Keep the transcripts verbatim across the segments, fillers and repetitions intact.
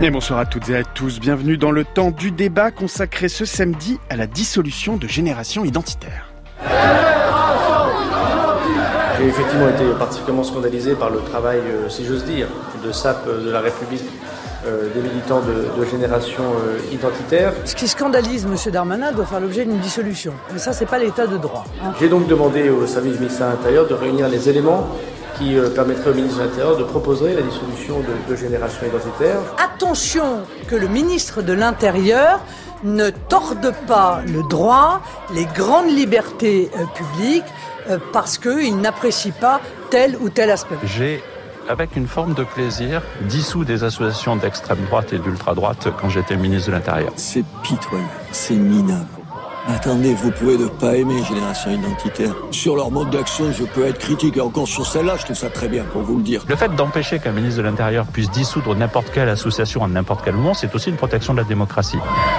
Et bonsoir à toutes et à tous, bienvenue dans le temps du débat consacré ce samedi à la dissolution de Génération Identitaire. J'ai effectivement été particulièrement scandalisé par le travail, euh, si j'ose dire, de sape de la République, euh, des militants de, de Génération euh, Identitaire. Ce qui scandalise M. Darmanin doit faire l'objet d'une dissolution. Mais ça, c'est pas l'état de droit. Hein. J'ai donc demandé au service du ministère de l'Intérieur de réunir les éléments qui euh, permettraient au ministre de l'Intérieur de proposer la dissolution de, de Génération Identitaire. Attention que le ministre de l'Intérieur ne torde pas le droit, les grandes libertés euh, publiques, euh, parce qu'il n'apprécie pas tel ou tel aspect. J'ai, avec une forme de plaisir, dissous des associations d'extrême droite et d'ultra-droite quand j'étais ministre de l'Intérieur. C'est pitoyable, c'est minable. Attendez, vous pouvez ne pas aimer Génération Identitaire. Sur leur mode d'action, je peux être critique, et encore sur celle-là, je trouve ça très bien, pour vous le dire. Le fait d'empêcher qu'un ministre de l'Intérieur puisse dissoudre n'importe quelle association à n'importe quel moment, c'est aussi une protection de la démocratie.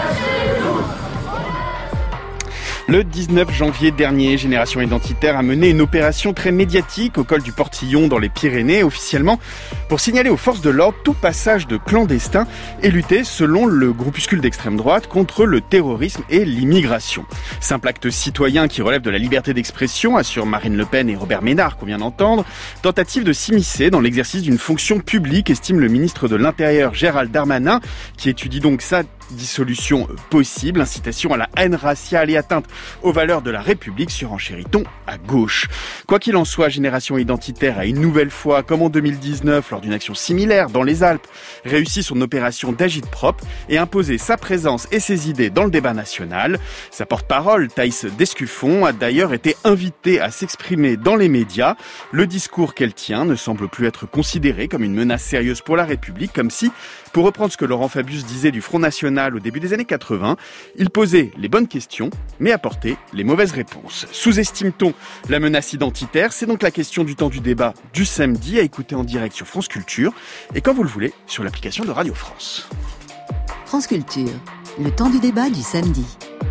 Le dix-neuf janvier dernier, Génération Identitaire a mené une opération très médiatique au col du Portillon dans les Pyrénées, officiellement pour signaler aux forces de l'ordre tout passage de clandestins et lutter, selon le groupuscule d'extrême droite, contre le terrorisme et l'immigration. Simple acte citoyen qui relève de la liberté d'expression, assurent Marine Le Pen et Robert Ménard, qu'on vient d'entendre. Tentative de s'immiscer dans l'exercice d'une fonction publique, estime le ministre de l'Intérieur Gérald Darmanin, qui étudie donc sa dissolution possible, incitation à la haine raciale et atteinte aux valeurs de la République, surenchérit-on à gauche. Quoi qu'il en soit, Génération Identitaire a une nouvelle fois, comme en deux mille dix-neuf, lors d'une action similaire dans les Alpes, réussi son opération d'agite-propre et imposé sa présence et ses idées dans le débat national. Sa porte-parole, Thaïs Descuffon, a d'ailleurs été invitée à s'exprimer dans les médias. Le discours qu'elle tient ne semble plus être considéré comme une menace sérieuse pour la République, comme si, pour reprendre ce que Laurent Fabius disait du Front National au début des années quatre-vingts, il posait les bonnes questions, mais apportait les mauvaises réponses. Sous-estime-t-on la menace identitaire ? C'est donc la question du temps du débat du samedi, à écouter en direct sur France Culture, et quand vous le voulez, sur l'application de Radio France. France Culture, le temps du débat du samedi.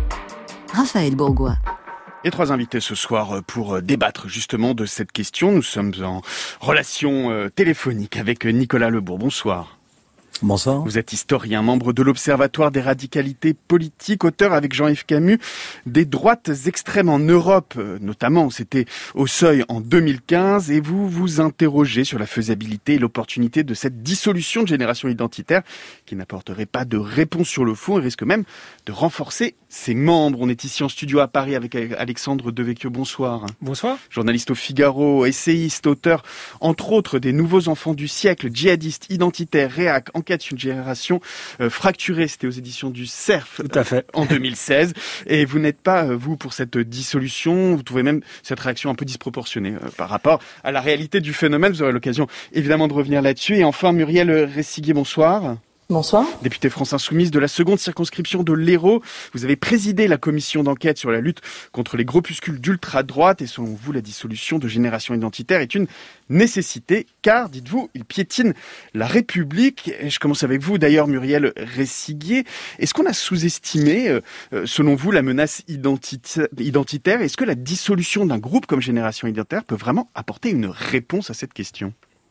Raphaël Bourgois. Et trois invités ce soir pour débattre justement de cette question. Nous sommes en relation téléphonique avec Nicolas Lebourg. Bonsoir. Bonsoir. Vous êtes historien, membre de l'Observatoire des radicalités politiques, auteur avec Jean-Yves Camus des droites extrêmes en Europe, notamment, c'était au Seuil en deux mille quinze, et vous vous interrogez sur la faisabilité et l'opportunité de cette dissolution de Génération Identitaire qui n'apporterait pas de réponse sur le fond et risque même de renforcer ses membres. On est ici en studio à Paris avec Alexandre Devecchio. Bonsoir. Bonsoir. Journaliste au Figaro, essayiste, auteur entre autres des Nouveaux enfants du siècle, djihadistes, identitaires, réac, enquête sur une génération euh, fracturée. C'était aux éditions du Cerf. Tout à fait. Euh, en deux mille seize. Et vous n'êtes pas, euh, vous, pour cette dissolution. Vous trouvez même cette réaction un peu disproportionnée euh, par rapport à la réalité du phénomène. Vous aurez l'occasion évidemment de revenir là-dessus. Et enfin, Muriel Ressiguier, bonsoir. Bonsoir. Député France Insoumise de la seconde circonscription de l'Hérault, vous avez présidé la commission d'enquête sur la lutte contre les groupuscules d'ultra-droite et selon vous, la dissolution de Génération Identitaire est une nécessité car, dites-vous, il piétine la République. Et je commence avec vous d'ailleurs, Muriel Ressiguier. Est-ce qu'on a sous-estimé, euh, selon vous, la menace identita- identitaire ? Est-ce que la dissolution d'un groupe comme Génération Identitaire peut vraiment apporter une réponse à cette question ?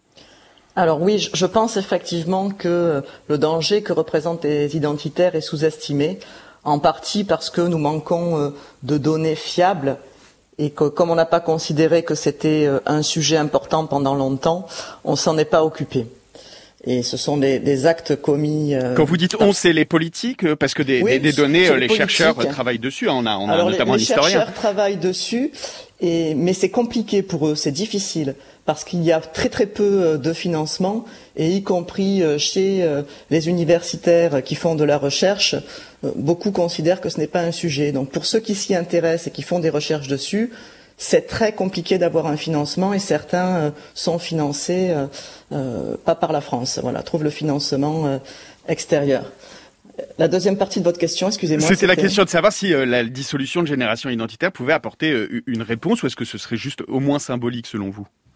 Alors oui, je pense effectivement que le danger que représentent les identitaires est sous-estimé, en partie parce que nous manquons de données fiables et que comme on n'a pas considéré que c'était un sujet important pendant longtemps, on s'en est pas occupé. Et ce sont des, des actes commis... Euh, Quand vous dites on, c'est les politiques, parce que des, oui, des, des données, les, les chercheurs travaillent dessus. On a, on a Alors notamment les, les un historien. Les chercheurs travaillent dessus, et, mais c'est compliqué pour eux, c'est difficile, parce qu'il y a très très peu de financement, et y compris chez les universitaires qui font de la recherche, beaucoup considèrent que ce n'est pas un sujet. Donc pour ceux qui s'y intéressent et qui font des recherches dessus, c'est très compliqué d'avoir un financement et certains euh, sont financés euh, euh, pas par la France. Voilà, trouvent le financement euh, extérieur. La deuxième partie de votre question, excusez-moi. C'était, c'était la question de savoir si euh, la dissolution de Génération Identitaire pouvait apporter euh, une réponse ou est-ce que ce serait juste au moins symbolique selon vous ?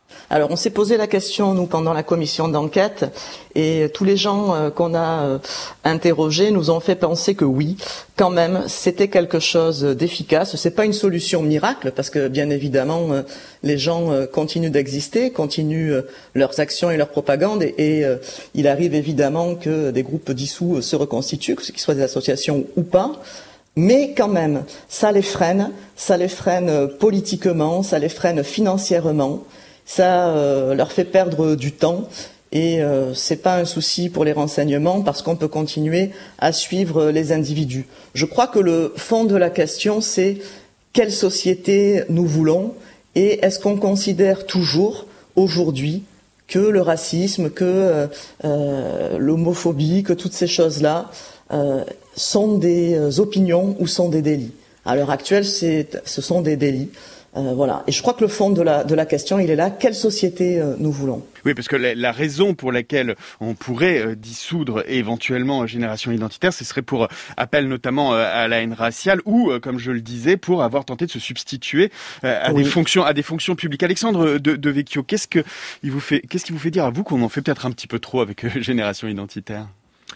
Alors, on s'est posé la question, nous, pendant la commission d'enquête, et tous les gens euh, qu'on a euh, interrogés nous ont fait penser que oui, quand même, c'était quelque chose d'efficace. C'est pas une solution miracle, parce que, bien évidemment, euh, les gens euh, continuent d'exister, continuent euh, leurs actions et leur propagande, et, et euh, il arrive évidemment que des groupes dissous se reconstituent, que ce qu'ils soient des associations ou pas. Mais quand même, ça les freine, ça les freine politiquement, ça les freine financièrement. Ça euh, leur fait perdre du temps et euh, c'est pas un souci pour les renseignements parce qu'on peut continuer à suivre les individus. Je crois que le fond de la question, c'est quelle société nous voulons et est-ce qu'on considère toujours aujourd'hui que le racisme, que euh, euh, l'homophobie, que toutes ces choses-là euh, sont des opinions ou sont des délits. À l'heure actuelle, c'est, ce sont des délits. Euh, voilà. Et je crois que le fond de la, de la question, il est là. Quelle société euh, nous voulons ? Oui, parce que la, la raison pour laquelle on pourrait euh, dissoudre éventuellement euh, Génération Identitaire, ce serait pour euh, appel notamment euh, à la haine raciale ou, euh, comme je le disais, pour avoir tenté de se substituer euh, à oui. des fonctions, à des fonctions publiques. Alexandre de, de Vecchio, qu'est-ce que il vous fait, qu'est-ce qui vous fait dire à vous qu'on en fait peut-être un petit peu trop avec euh, Génération Identitaire ?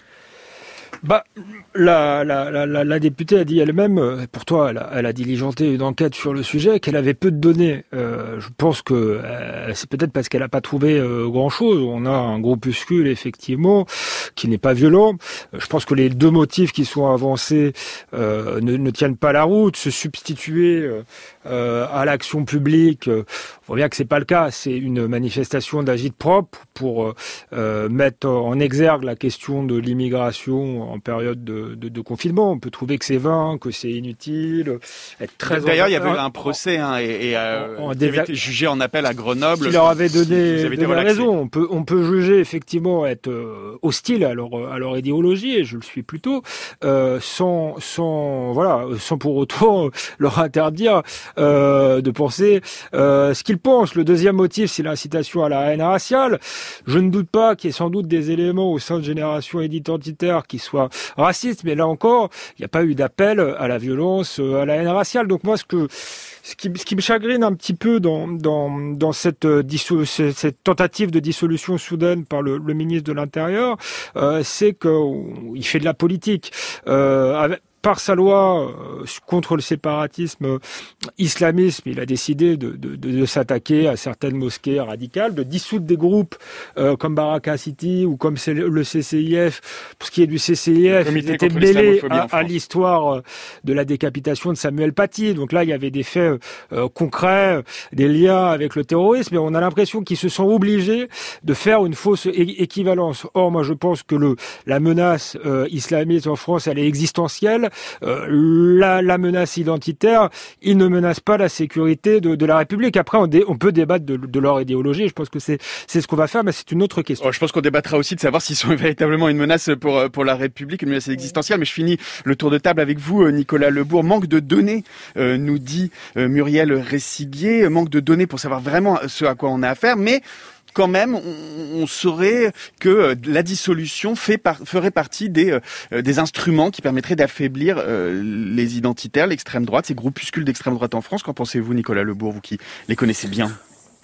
Bah, la, la, la, la, la députée a dit elle-même, pour toi, elle a, elle a diligenté une enquête sur le sujet, qu'elle avait peu de données. Euh, je pense que euh, c'est peut-être parce qu'elle n'a pas trouvé euh, grand-chose. On a un groupuscule, effectivement, qui n'est pas violent. Je pense que les deux motifs qui sont avancés euh, ne, ne tiennent pas la route. Se substituer euh, euh, à l'action publique, euh, on voit bien que c'est pas le cas. C'est une manifestation d'agit-prop pour euh, mettre en exergue la question de l'immigration en période de, de, de confinement. On peut trouver que c'est vain, que c'est inutile, être très... D'ailleurs, il y avait un procès hein, et, et euh, en, en qui avait été jugé en appel à Grenoble. Qui leur avait donné, donné raison. On peut, on peut juger effectivement être euh, hostile à leur, à leur idéologie, et je le suis plutôt, euh, sans, sans, voilà, sans pour autant leur interdire euh, de penser euh, ce qu'ils pensent. Le deuxième motif, c'est l'incitation à la haine raciale. Je ne doute pas qu'il y ait sans doute des éléments au sein de Génération Identitaire qui soient raciste, mais là encore, il n'y a pas eu d'appel à la violence, à la haine raciale. Donc moi, ce que ce qui, ce qui me chagrine un petit peu dans dans dans cette dissol, cette tentative de dissolution soudaine par le, le ministre de l'Intérieur, euh, c'est qu'il fait de la politique. Euh, avec, Par sa loi euh, contre le séparatisme euh, islamisme, il a décidé de, de, de, de s'attaquer à certaines mosquées radicales, de dissoudre des groupes euh, comme Baraka City ou comme le C C I F. Pour ce qui est du C C I F, il était mêlé à, à l'histoire euh, de la décapitation de Samuel Paty. Donc là, il y avait des faits euh, concrets, des liens avec le terrorisme, et on a l'impression qu'ils se sont obligés de faire une fausse é- équivalence. Or, moi, je pense que le la menace euh, islamiste en France, elle est existentielle. Euh, la, la menace identitaire, ils ne menacent pas la sécurité de, de la République. Après, on, dé, on peut débattre de, de leur idéologie. Je pense que c'est, c'est ce qu'on va faire, mais c'est une autre question. Oh, je pense qu'on débattra aussi de savoir s'ils sont véritablement une menace pour pour la République, une menace existentielle. Mais je finis le tour de table avec vous, Nicolas Lebourg. Manque de données, euh, nous dit euh, Muriel Ressiguier. Manque de données pour savoir vraiment ce à quoi on a affaire, mais quand même, on, on saurait que la dissolution fait par, ferait partie des, euh, des instruments qui permettraient d'affaiblir euh, les identitaires, l'extrême droite, ces groupuscules d'extrême droite en France. Qu'en pensez-vous, Nicolas Lebourg, vous qui les connaissez bien ?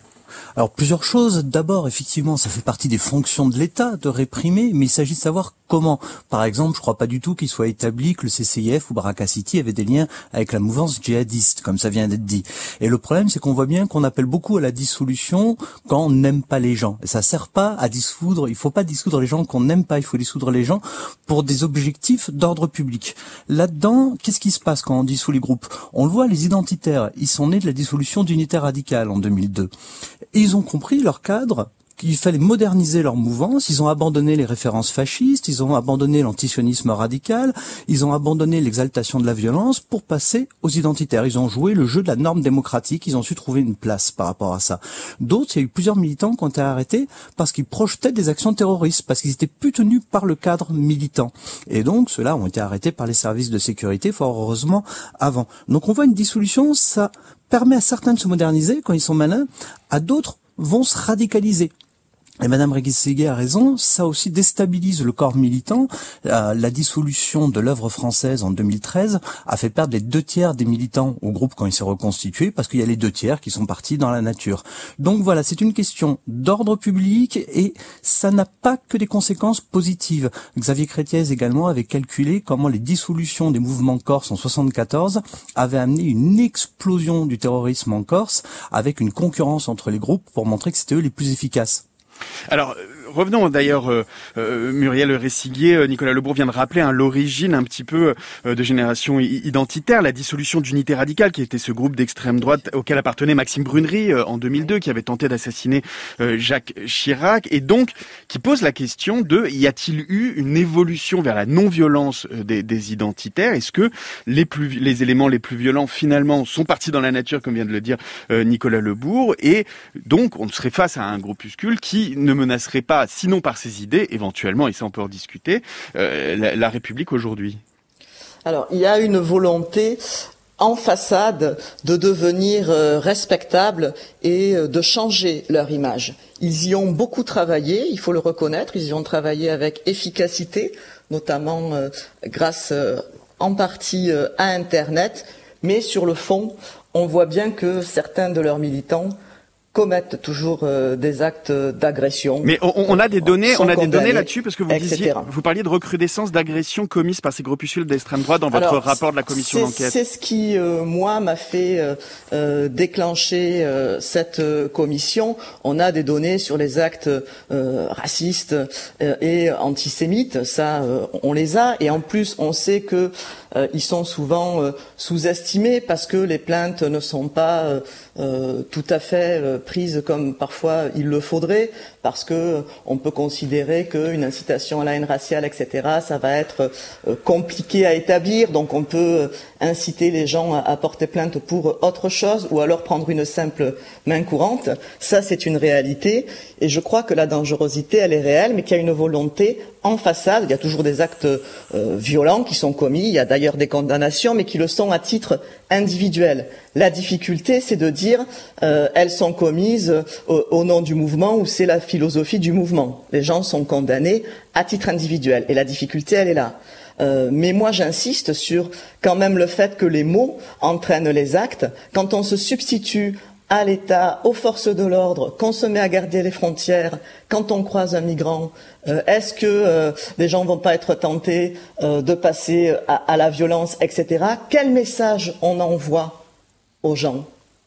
Alors plusieurs choses. D'abord, effectivement, ça fait partie des fonctions de l'État de réprimer, mais il s'agit de savoir comment. Par exemple, je crois pas du tout qu'il soit établi que le C C I F ou Baraka City avaient des liens avec la mouvance djihadiste, comme ça vient d'être dit. Et le problème, c'est qu'on voit bien qu'on appelle beaucoup à la dissolution quand on n'aime pas les gens. Et ça sert pas à dissoudre, il faut pas dissoudre les gens qu'on n'aime pas, il faut dissoudre les gens pour des objectifs d'ordre public. Là-dedans, qu'est-ce qui se passe quand on dissout les groupes ? On le voit, les identitaires, ils sont nés de la dissolution d'Unité Radicale en deux mille deux. Et ils ont compris, leur cadre, qu'il fallait moderniser leur mouvance. Ils ont abandonné les références fascistes, ils ont abandonné l'antisionisme radical, ils ont abandonné l'exaltation de la violence pour passer aux identitaires. Ils ont joué le jeu de la norme démocratique, ils ont su trouver une place par rapport à ça. D'autres, il y a eu plusieurs militants qui ont été arrêtés parce qu'ils projetaient des actions terroristes, parce qu'ils étaient plus tenus par le cadre militant. Et donc, ceux-là ont été arrêtés par les services de sécurité, fort heureusement, avant. Donc on voit une dissolution, ça permet à certains de se moderniser quand ils sont malins, à d'autres vont se radicaliser. Et Madame Regues-Ségué a raison, ça aussi déstabilise le corps militant. Euh, la dissolution de l'œuvre française en deux mille treize a fait perdre les deux tiers des militants au groupe quand il s'est reconstitué, parce qu'il y a les deux tiers qui sont partis dans la nature. Donc voilà, c'est une question d'ordre public et ça n'a pas que des conséquences positives. Xavier Crétiez également avait calculé comment les dissolutions des mouvements corses en soixante-quatorze avaient amené une explosion du terrorisme en Corse, avec une concurrence entre les groupes pour montrer que c'était eux les plus efficaces. Alors, revenons d'ailleurs, euh, euh, Muriel Resiguier, euh, Nicolas Lebourg vient de rappeler hein, l'origine un petit peu euh, de Génération Identitaire, la dissolution d'Unité Radicale, qui était ce groupe d'extrême droite auquel appartenait Maxime Brunerie euh, en deux mille deux, qui avait tenté d'assassiner euh, Jacques Chirac, et donc qui pose la question de y a-t-il eu une évolution vers la non-violence euh, des, des identitaires? Est-ce que les, plus, les éléments les plus violents finalement sont partis dans la nature, comme vient de le dire euh, Nicolas Lebourg, et donc on serait face à un groupuscule qui ne menacerait pas, sinon par ses idées, éventuellement, et ça on peut en discuter, euh, la, la République aujourd'hui? Alors, il y a une volonté en façade de devenir euh, respectables et euh, de changer leur image. Ils y ont beaucoup travaillé, il faut le reconnaître, ils y ont travaillé avec efficacité, notamment euh, grâce euh, en partie euh, à Internet, mais sur le fond, on voit bien que certains de leurs militants commettent toujours euh, des actes d'agression. Mais on, on a des données, on a des données là-dessus parce que vous et cetera. disiez, vous parliez de recrudescence d'agressions commises par ces groupuscules d'extrême droite dans votre Alors, rapport de la commission c'est, d'enquête. C'est ce qui, euh, moi, m'a fait euh, euh, déclencher euh, cette euh, commission. On a des données sur les actes euh, racistes euh, et antisémites. Ça, euh, on les a. Et en plus, on sait que euh, ils sont souvent euh, sous-estimés parce que les plaintes ne sont pas euh, euh, tout à fait euh, prises comme parfois il le faudrait, parce que euh, on peut considérer qu'une incitation à la haine raciale, et cetera, ça va être euh, compliqué à établir. Donc on peut euh, inciter les gens à, à porter plainte pour autre chose, ou alors prendre une simple main courante. Ça, c'est une réalité. Et je crois que la dangerosité, elle est réelle, mais qu'il y a une volonté en façade. Il y a toujours des actes euh, violents qui sont commis. Il y a d'ailleurs des condamnations, mais qui le sont à titre individuel. La difficulté, c'est de dire euh, elles sont commises au, au nom du mouvement, ou c'est la philosophie du mouvement. Les gens sont condamnés à titre individuel. Et la difficulté, elle est là. Euh, mais moi, j'insiste sur quand même le fait que les mots entraînent les actes. Quand on se substitue à l'État, aux forces de l'ordre, qu'on se met à garder les frontières, quand on croise un migrant, euh, est-ce que euh, les gens vont pas être tentés euh, de passer à, à la violence, et cetera. Quel message on envoie aux gens?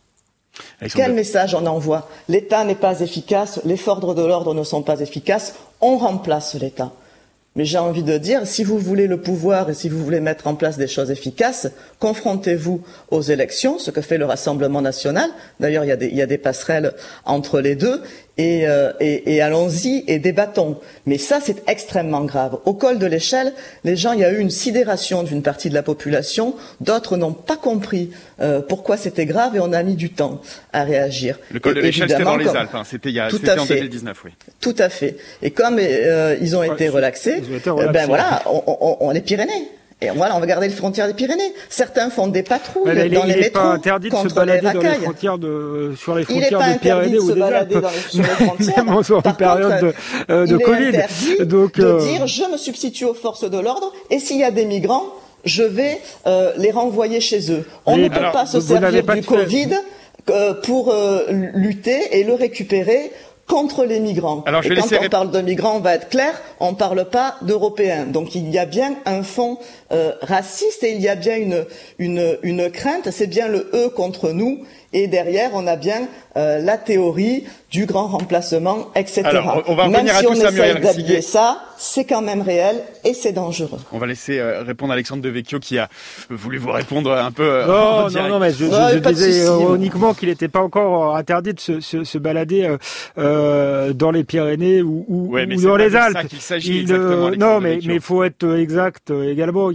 Quel message on envoie? L'État n'est pas efficace, les forces de l'ordre ne sont pas efficaces, on remplace l'État. Mais j'ai envie de dire, si vous voulez le pouvoir et si vous voulez mettre en place des choses efficaces, confrontez-vous aux élections, ce que fait le Rassemblement national. D'ailleurs, il y a des, il y a des passerelles entre les deux. Et, euh, et, et allons-y et débattons. Mais ça, c'est extrêmement grave. Au col de l'échelle, les gens, il y a eu une sidération d'une partie de la population. D'autres n'ont pas compris euh, pourquoi c'était grave et on a mis du temps à réagir. Le col de l'échelle, c'était dans les Alpes. Hein. C'était, il y a, c'était en deux mille dix-neuf, oui. Tout à fait. Et comme euh, ils ont ouais, été relaxés, ils ont été relaxés. Ben voilà, on, on, on les Pyrénées. Et voilà, on va garder les frontières des Pyrénées. Certains font des patrouilles là, dans il les métros. Il n'est pas interdit de se balader dans les frontières de, sur les frontières des Pyrénées ou des Alpes. Même en Par période contre, de, euh, de il Covid. est interdit Donc, de euh... dire je me substitue aux forces de l'ordre et s'il y a des migrants, je vais euh, les renvoyer chez eux. On Mais ne peut alors, pas se vous, servir vous du Covid euh, pour euh, lutter et le récupérer contre les migrants. Alors, je et vais quand laisser... on parle de migrants, on va être clair, on ne parle pas d'Européens. Donc il y a bien un fond euh, raciste et il y a bien une, une, une crainte, c'est bien le « eux » contre nous. Et derrière, on a bien euh, la théorie du grand remplacement, et cetera. Alors, on va même revenir si à tout on ça, Muriel essaye d'habiller ça, c'est quand même réel et c'est dangereux. On va laisser euh, répondre Alexandre Devecchio qui a voulu vous répondre un peu. Euh, non, non, non, mais je, je, ouais, je disais souci, uniquement qu'il n'était pas encore interdit de se, se, se balader euh, euh, dans les Pyrénées ou, ou, ouais, ou dans les Alpes. Ça qu'il s'agit il, exactement, euh, non, mais mais il faut être exact euh, également. Il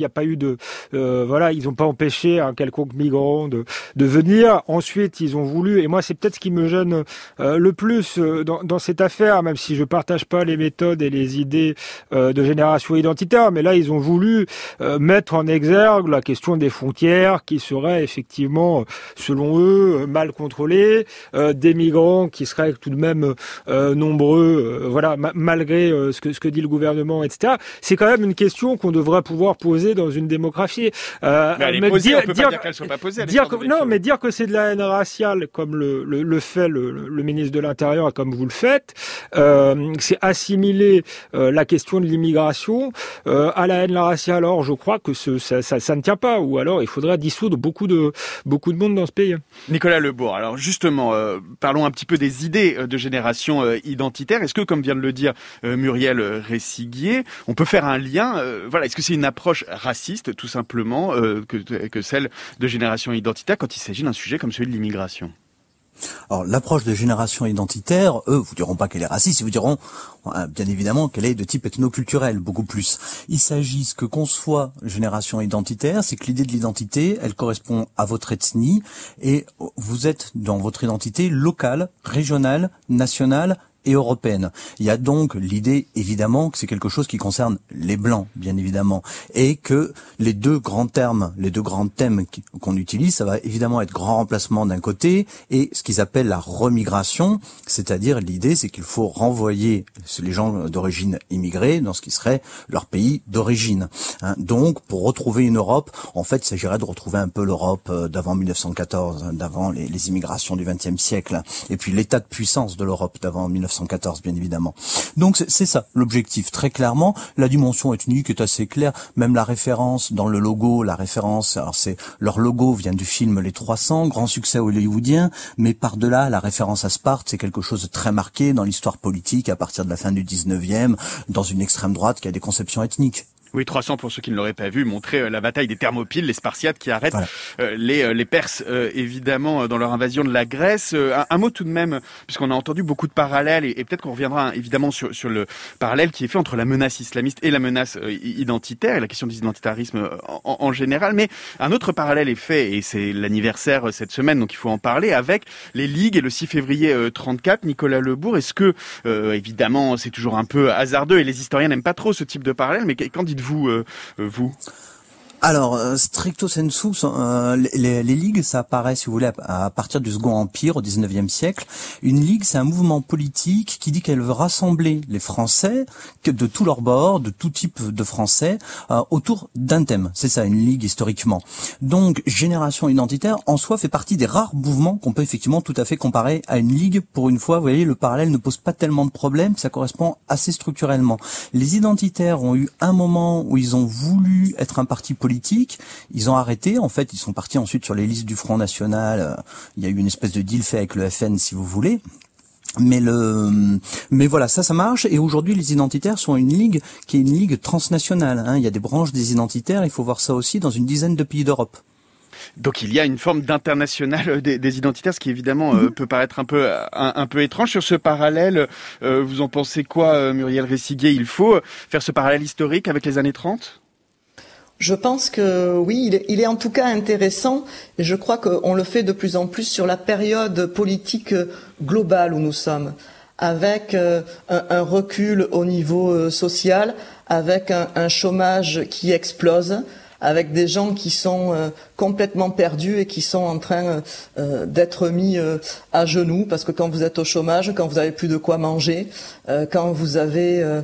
n'y a pas eu de, euh, voilà, ils n'ont pas empêché un quelconque migrant de, de venir. Ensuite, ils ont voulu, et moi, c'est peut-être ce qui me gêne euh, le plus euh, dans, dans cette affaire, même si je partage pas les méthodes et les idées euh, de génération identitaire, mais là, ils ont voulu euh, mettre en exergue la question des frontières qui seraient effectivement, selon eux, mal contrôlées, euh, des migrants qui seraient tout de même euh, nombreux, euh, voilà, ma- malgré euh, ce que ce que dit le gouvernement, et cetera. C'est quand même une question qu'on devrait pouvoir poser dans une démocratie. Euh, mais elle est posée, dire, on peut dire, pas dire qu'elle soit pas posée. Dire que, non, mais dire que c'est de la haine raciale, comme le, le, le fait le, le ministre de l'Intérieur et comme vous le faites, euh, c'est assimiler euh, la question de l'immigration euh, à la haine raciale. Alors, je crois que ce, ça, ça, ça ne tient pas, ou alors il faudrait dissoudre beaucoup de beaucoup de monde dans ce pays. Nicolas Lebourg, alors justement, euh, parlons un petit peu des idées de génération euh, identitaire. Est-ce que, comme vient de le dire euh, Muriel Ressiguier, on peut faire un lien euh, voilà, est-ce que c'est une approche raciste, tout simplement, euh, que, que celle de génération identitaire quand il s'agit d'un sujet comme celui de l'immigration? Alors, l'approche de génération identitaire, eux, vous diront pas qu'elle est raciste, ils vous diront, bien évidemment, qu'elle est de type ethnoculturel, beaucoup plus. Il s'agit, ce que conçoit génération identitaire, c'est que l'idée de l'identité, elle correspond à votre ethnie, et vous êtes dans votre identité locale, régionale, nationale, et européenne. Il y a donc l'idée, évidemment, que c'est quelque chose qui concerne les Blancs, bien évidemment, et que les deux grands termes, les deux grands thèmes qu'on utilise, ça va évidemment être grand remplacement d'un côté, et ce qu'ils appellent la remigration, c'est-à-dire l'idée, c'est qu'il faut renvoyer les gens d'origine immigrée dans ce qui serait leur pays d'origine. Hein. Donc, pour retrouver une Europe, en fait, il s'agirait de retrouver un peu l'Europe d'avant mille neuf cent quatorze, d'avant les, les immigrations du vingtième siècle, et puis l'état de puissance de l'Europe d'avant mille neuf cent quatorze, bien évidemment. Donc c'est, c'est ça l'objectif, très clairement. La dimension ethnique est assez claire, même la référence dans le logo, la référence, alors c'est leur logo vient du film Les trois cents, grand succès hollywoodien, mais par-delà la référence à Sparte, c'est quelque chose de très marqué dans l'histoire politique à partir de la fin du dix-neuvième, dans une extrême droite qui a des conceptions ethniques. Oui, trois cents, pour ceux qui ne l'auraient pas vu, montrer euh, la bataille des Thermopyles, les Spartiates qui arrêtent voilà. euh, les, euh, les Perses, euh, évidemment, dans leur invasion de la Grèce. Euh, un, un mot tout de même, puisqu'on a entendu beaucoup de parallèles, et, et peut-être qu'on reviendra hein, évidemment sur, sur le parallèle qui est fait entre la menace islamiste et la menace euh, identitaire, et la question des identitarismes en, en général. Mais un autre parallèle est fait, et c'est l'anniversaire cette semaine, donc il faut en parler, avec les ligues et le six février euh, trente-quatre. Nicolas Lebourg, est-ce que, euh, évidemment, c'est toujours un peu hasardeux, et les historiens n'aiment pas trop ce type de parallèle, mais qu'en dites-vous vous, euh, vous Alors, euh, stricto sensu, euh, les, les ligues, ça apparaît, si vous voulez, à, à partir du Second Empire, au dix-neuvième siècle. Une ligue, c'est un mouvement politique qui dit qu'elle veut rassembler les Français, que de tous leurs bords, de tout type de Français, euh, autour d'un thème. C'est ça, une ligue, historiquement. Donc, génération identitaire, en soi, fait partie des rares mouvements qu'on peut effectivement tout à fait comparer à une ligue. Pour une fois, vous voyez, le parallèle ne pose pas tellement de problèmes, ça correspond assez structurellement. Les identitaires ont eu un moment où ils ont voulu être un parti politique, ils ont arrêté, en fait, ils sont partis ensuite sur les listes du Front National, il y a eu une espèce de deal fait avec le F N, si vous voulez. Mais le, mais voilà, ça, ça marche. Et aujourd'hui, les identitaires sont une ligue qui est une ligue transnationale, hein. Il y a des branches des identitaires, il faut voir ça aussi dans une dizaine de pays d'Europe. Donc il y a une forme d'international des, des identitaires, ce qui évidemment euh, peut paraître un peu un, un peu étrange. Sur ce parallèle, euh, vous en pensez quoi, euh, Muriel Ressiguier? Il faut faire ce parallèle historique avec les années trente? Je pense que oui, il est, il est en tout cas intéressant, et je crois qu'on le fait de plus en plus sur la période politique globale où nous sommes, avec euh, un, un recul au niveau euh, social, avec un, un chômage qui explose, avec des gens qui sont euh, complètement perdus et qui sont en train euh, d'être mis euh, à genoux, parce que quand vous êtes au chômage, quand vous avez plus de quoi manger, euh, quand vous avez euh,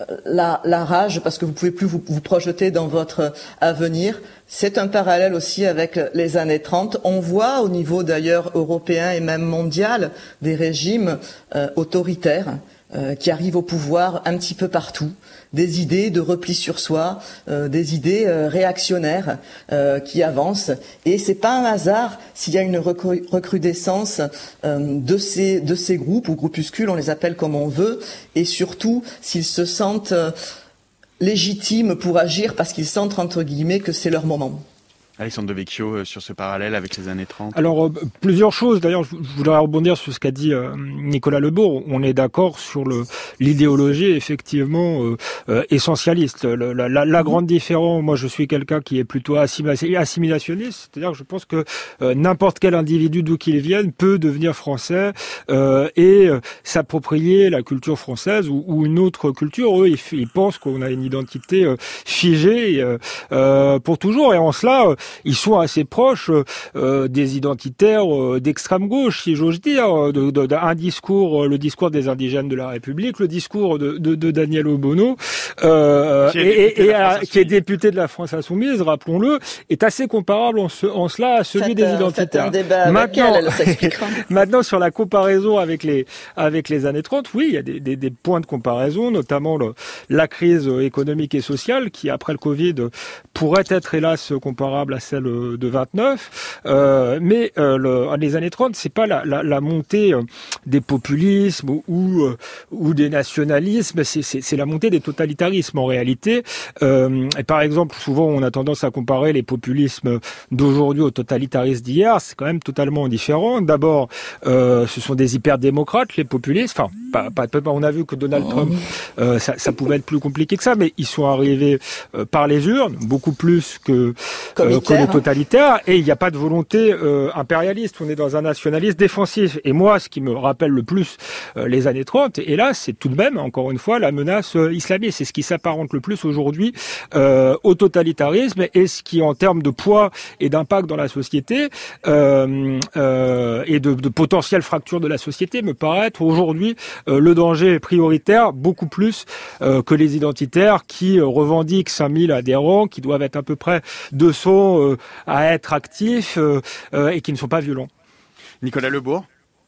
la, la rage parce que vous pouvez plus vous, vous projeter dans votre avenir, c'est un parallèle aussi avec les années trente. On voit au niveau d'ailleurs européen et même mondial des régimes euh, autoritaires euh, qui arrivent au pouvoir un petit peu partout, des idées de repli sur soi, euh, des idées euh, réactionnaires euh, qui avancent. Et c'est pas un hasard s'il y a une recru- recrudescence euh, de ces de ces groupes ou groupuscules, on les appelle comme on veut, et surtout s'ils se sentent euh, légitimes pour agir parce qu'ils sentent entre guillemets que c'est leur moment. Alexandre Devecchio, sur ce parallèle avec les années trente. Alors, euh, plusieurs choses. D'ailleurs, je, je voudrais rebondir sur ce qu'a dit euh, Nicolas Lebourg. On est d'accord sur le, l'idéologie, effectivement, euh, euh, essentialiste. Le, la, la, la grande différence, moi, je suis quelqu'un qui est plutôt assimilationniste, c'est-à-dire que je pense que euh, n'importe quel individu, d'où qu'il vienne, peut devenir français euh, et euh, s'approprier la culture française ou, ou une autre culture. Eux, ils, ils pensent qu'on a une identité euh, figée euh, euh, pour toujours. Et en cela, euh, ils sont assez proches euh, des identitaires euh, d'extrême gauche, si j'ose dire, de, de, d'un discours, le discours des indigènes de la République, le discours de, de, de Daniel Obono, euh, qui est, et, et à, qui est député de la France Insoumise, rappelons-le, est assez comparable en, ce, en cela à celui faites, des identitaires. Un débat maintenant, avec elle, elle maintenant, sur la comparaison avec les avec les années trente, oui, il y a des, des, des points de comparaison, notamment le, la crise économique et sociale, qui après le Covid pourrait être hélas comparable à celle de vingt-neuf, euh, mais euh, le, les années trente, c'est pas la, la, la montée des populismes ou, ou, ou des nationalismes, c'est, c'est, c'est la montée des totalitarismes en réalité. Euh, et par exemple, souvent on a tendance à comparer les populismes d'aujourd'hui aux totalitarismes d'hier, c'est quand même totalement différent. D'abord, euh, ce sont des hyper-démocrates, les populistes, enfin, pas, pas, pas, on a vu que Donald oh. Trump, euh, ça, ça pouvait être plus compliqué que ça, mais ils sont arrivés euh, par les urnes, beaucoup plus que, euh, que les totalitaires, et il n'y a pas de volonté euh, impérialiste, on est dans un nationalisme défensif. Et moi, ce qui me rappelle le plus euh, les années trente, et là, c'est tout de même, encore une fois, la menace euh, islamiste. C'est ce qui s'apparente le plus aujourd'hui euh, au totalitarisme, et ce qui, en termes de poids et d'impact dans la société, euh, euh, et de, de potentielle fracture de la société, me paraît être aujourd'hui euh, le danger prioritaire, beaucoup plus euh, que les identitaires qui euh, revendiquent cinq mille adhérents, qui doivent être à peu près deux cents euh, à être actifs euh, euh, et qui ne sont pas violents. Nicolas Lebourg.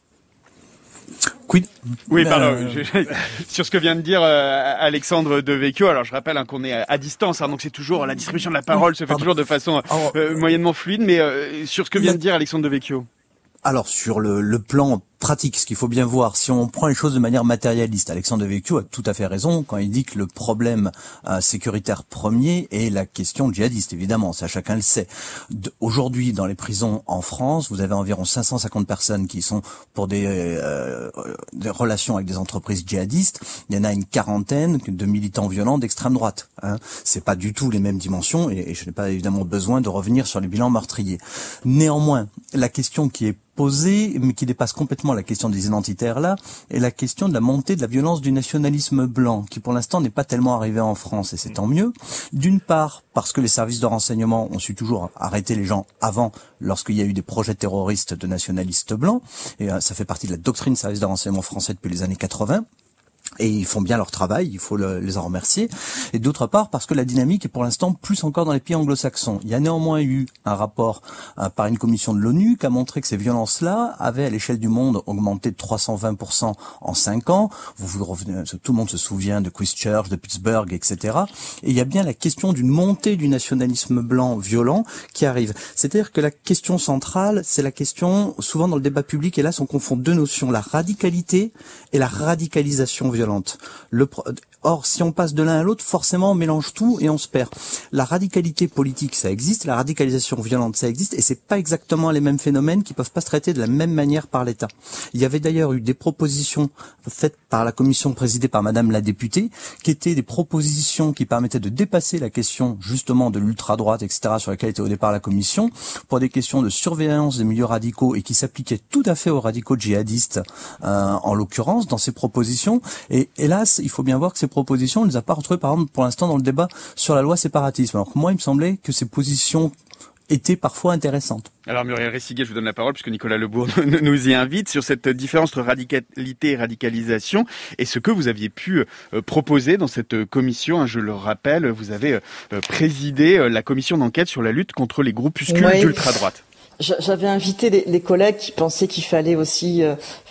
Quid Oui, pardon. Euh... Je, sur ce que vient de dire euh, Alexandre Devecchio, alors je rappelle hein, qu'on est à, à distance, hein, donc c'est toujours la distribution de la parole se fait pardon. toujours de façon euh, moyennement fluide, mais euh, sur ce que vient de dire Alexandre Devecchio. Alors sur le, le plan pratique, ce qu'il faut bien voir, si on prend les choses de manière matérialiste, Alexandre Devecchio a tout à fait raison quand il dit que le problème euh, sécuritaire premier est la question djihadiste, évidemment, ça chacun le sait. De, aujourd'hui, dans les prisons en France, vous avez environ cinq cent cinquante personnes qui sont pour des, euh, des relations avec des entreprises djihadistes. Il y en a une quarantaine de militants violents d'extrême droite. Hein. C'est pas du tout les mêmes dimensions et, et je n'ai pas évidemment besoin de revenir sur les bilans meurtriers. Néanmoins, la question qui est posée, mais qui dépasse complètement la question des identitaires là, est la question de la montée de la violence du nationalisme blanc, qui pour l'instant n'est pas tellement arrivé en France, et c'est tant mieux. D'une part, parce que les services de renseignement ont su toujours arrêter les gens avant, lorsqu'il y a eu des projets terroristes de nationalistes blancs, et euh, ça fait partie de la doctrine des services de renseignement français depuis les années quatre-vingts. Et ils font bien leur travail, il faut le, les en remercier. Et d'autre part, parce que la dynamique est pour l'instant plus encore dans les pays anglo-saxons. Il y a néanmoins eu un rapport euh, par une commission de l'ONU qui a montré que ces violences-là avaient, à l'échelle du monde, augmenté de trois cent vingt pour cent en cinq ans. Vous vous revenez, tout le monde se souvient de Christchurch, de Pittsburgh, et cetera. Et il y a bien la question d'une montée du nationalisme blanc violent qui arrive. C'est-à-dire que la question centrale, c'est la question, souvent dans le débat public, et là, on confond deux notions, la radicalité et la radicalisation violente. Le, or, si on passe de l'un à l'autre, forcément, on mélange tout et on se perd. La radicalité politique, ça existe. La radicalisation violente, ça existe. Et c'est pas exactement les mêmes phénomènes qui peuvent pas se traiter de la même manière par l'État. Il y avait d'ailleurs eu des propositions faites par la commission présidée par Madame la députée, qui étaient des propositions qui permettaient de dépasser la question, justement, de l'ultra-droite, et cetera, sur laquelle était au départ la commission, pour des questions de surveillance des milieux radicaux et qui s'appliquaient tout à fait aux radicaux djihadistes, euh, en l'occurrence, dans ces propositions. Et hélas, il faut bien voir que ces propositions, on ne les a pas retrouvées, par exemple, pour l'instant, dans le débat sur la loi séparatisme. Alors que moi, il me semblait que ces positions étaient parfois intéressantes. Alors Muriel Ressiguet, je vous donne la parole puisque Nicolas Lebourg nous y invite sur cette différence entre radicalité et radicalisation et ce que vous aviez pu proposer dans cette commission. Je le rappelle, vous avez présidé la commission d'enquête sur la lutte contre les groupuscules oui. d'ultra-droite. J'avais invité les, les collègues qui pensaient qu'il fallait aussi euh,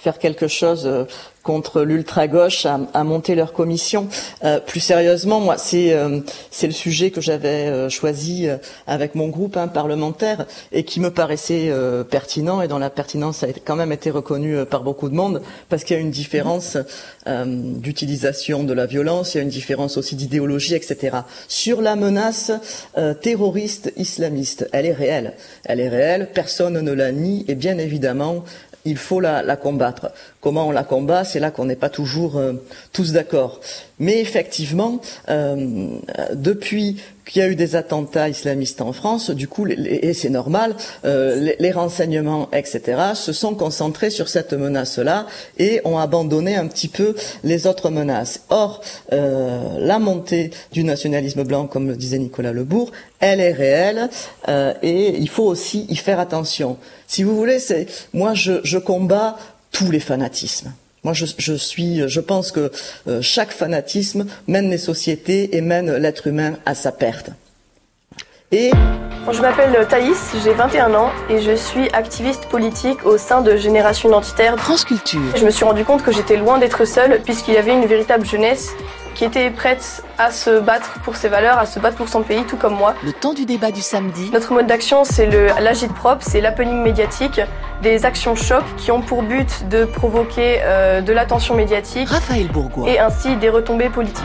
faire quelque chose euh, contre l'ultra-gauche à, à monter leur commission. Euh, plus sérieusement, moi, c'est euh, c'est le sujet que j'avais euh, choisi euh, avec mon groupe hein, parlementaire et qui me paraissait euh, pertinent et dont la pertinence a quand même été reconnue euh, par beaucoup de monde parce qu'il y a une différence euh, d'utilisation de la violence, il y a une différence aussi d'idéologie, et cetera. Sur la menace euh, terroriste islamiste, elle est réelle. Elle est réelle, personne ne la nie et bien évidemment, il faut la, la combattre. Comment on la combat, c'est là qu'on n'est pas toujours euh, tous d'accord. Mais effectivement, euh, depuis qu'il y a eu des attentats islamistes en France, du coup, les, les, et c'est normal, euh, les, les renseignements, et cetera, se sont concentrés sur cette menace-là et ont abandonné un petit peu les autres menaces. Or, euh, la montée du nationalisme blanc, comme le disait Nicolas Lebourg, elle est réelle euh, et il faut aussi y faire attention. Si vous voulez, c'est moi, je, je combats tous les fanatismes. Moi, je, je suis, je pense que euh, chaque fanatisme mène les sociétés et mène l'être humain à sa perte. Et je m'appelle Thaïs, j'ai vingt et un ans et je suis activiste politique au sein de Génération Identitaire. France Culture. Je me suis rendu compte que j'étais loin d'être seule puisqu'il y avait une véritable jeunesse qui était prête à se battre pour ses valeurs, à se battre pour son pays, tout comme moi. Le temps du débat du samedi. Notre mode d'action, c'est le l'agit-prop, c'est l'happening médiatique, des actions choc qui ont pour but de provoquer euh, de l'attention médiatique. Raphaël Bourgois. Et ainsi des retombées politiques.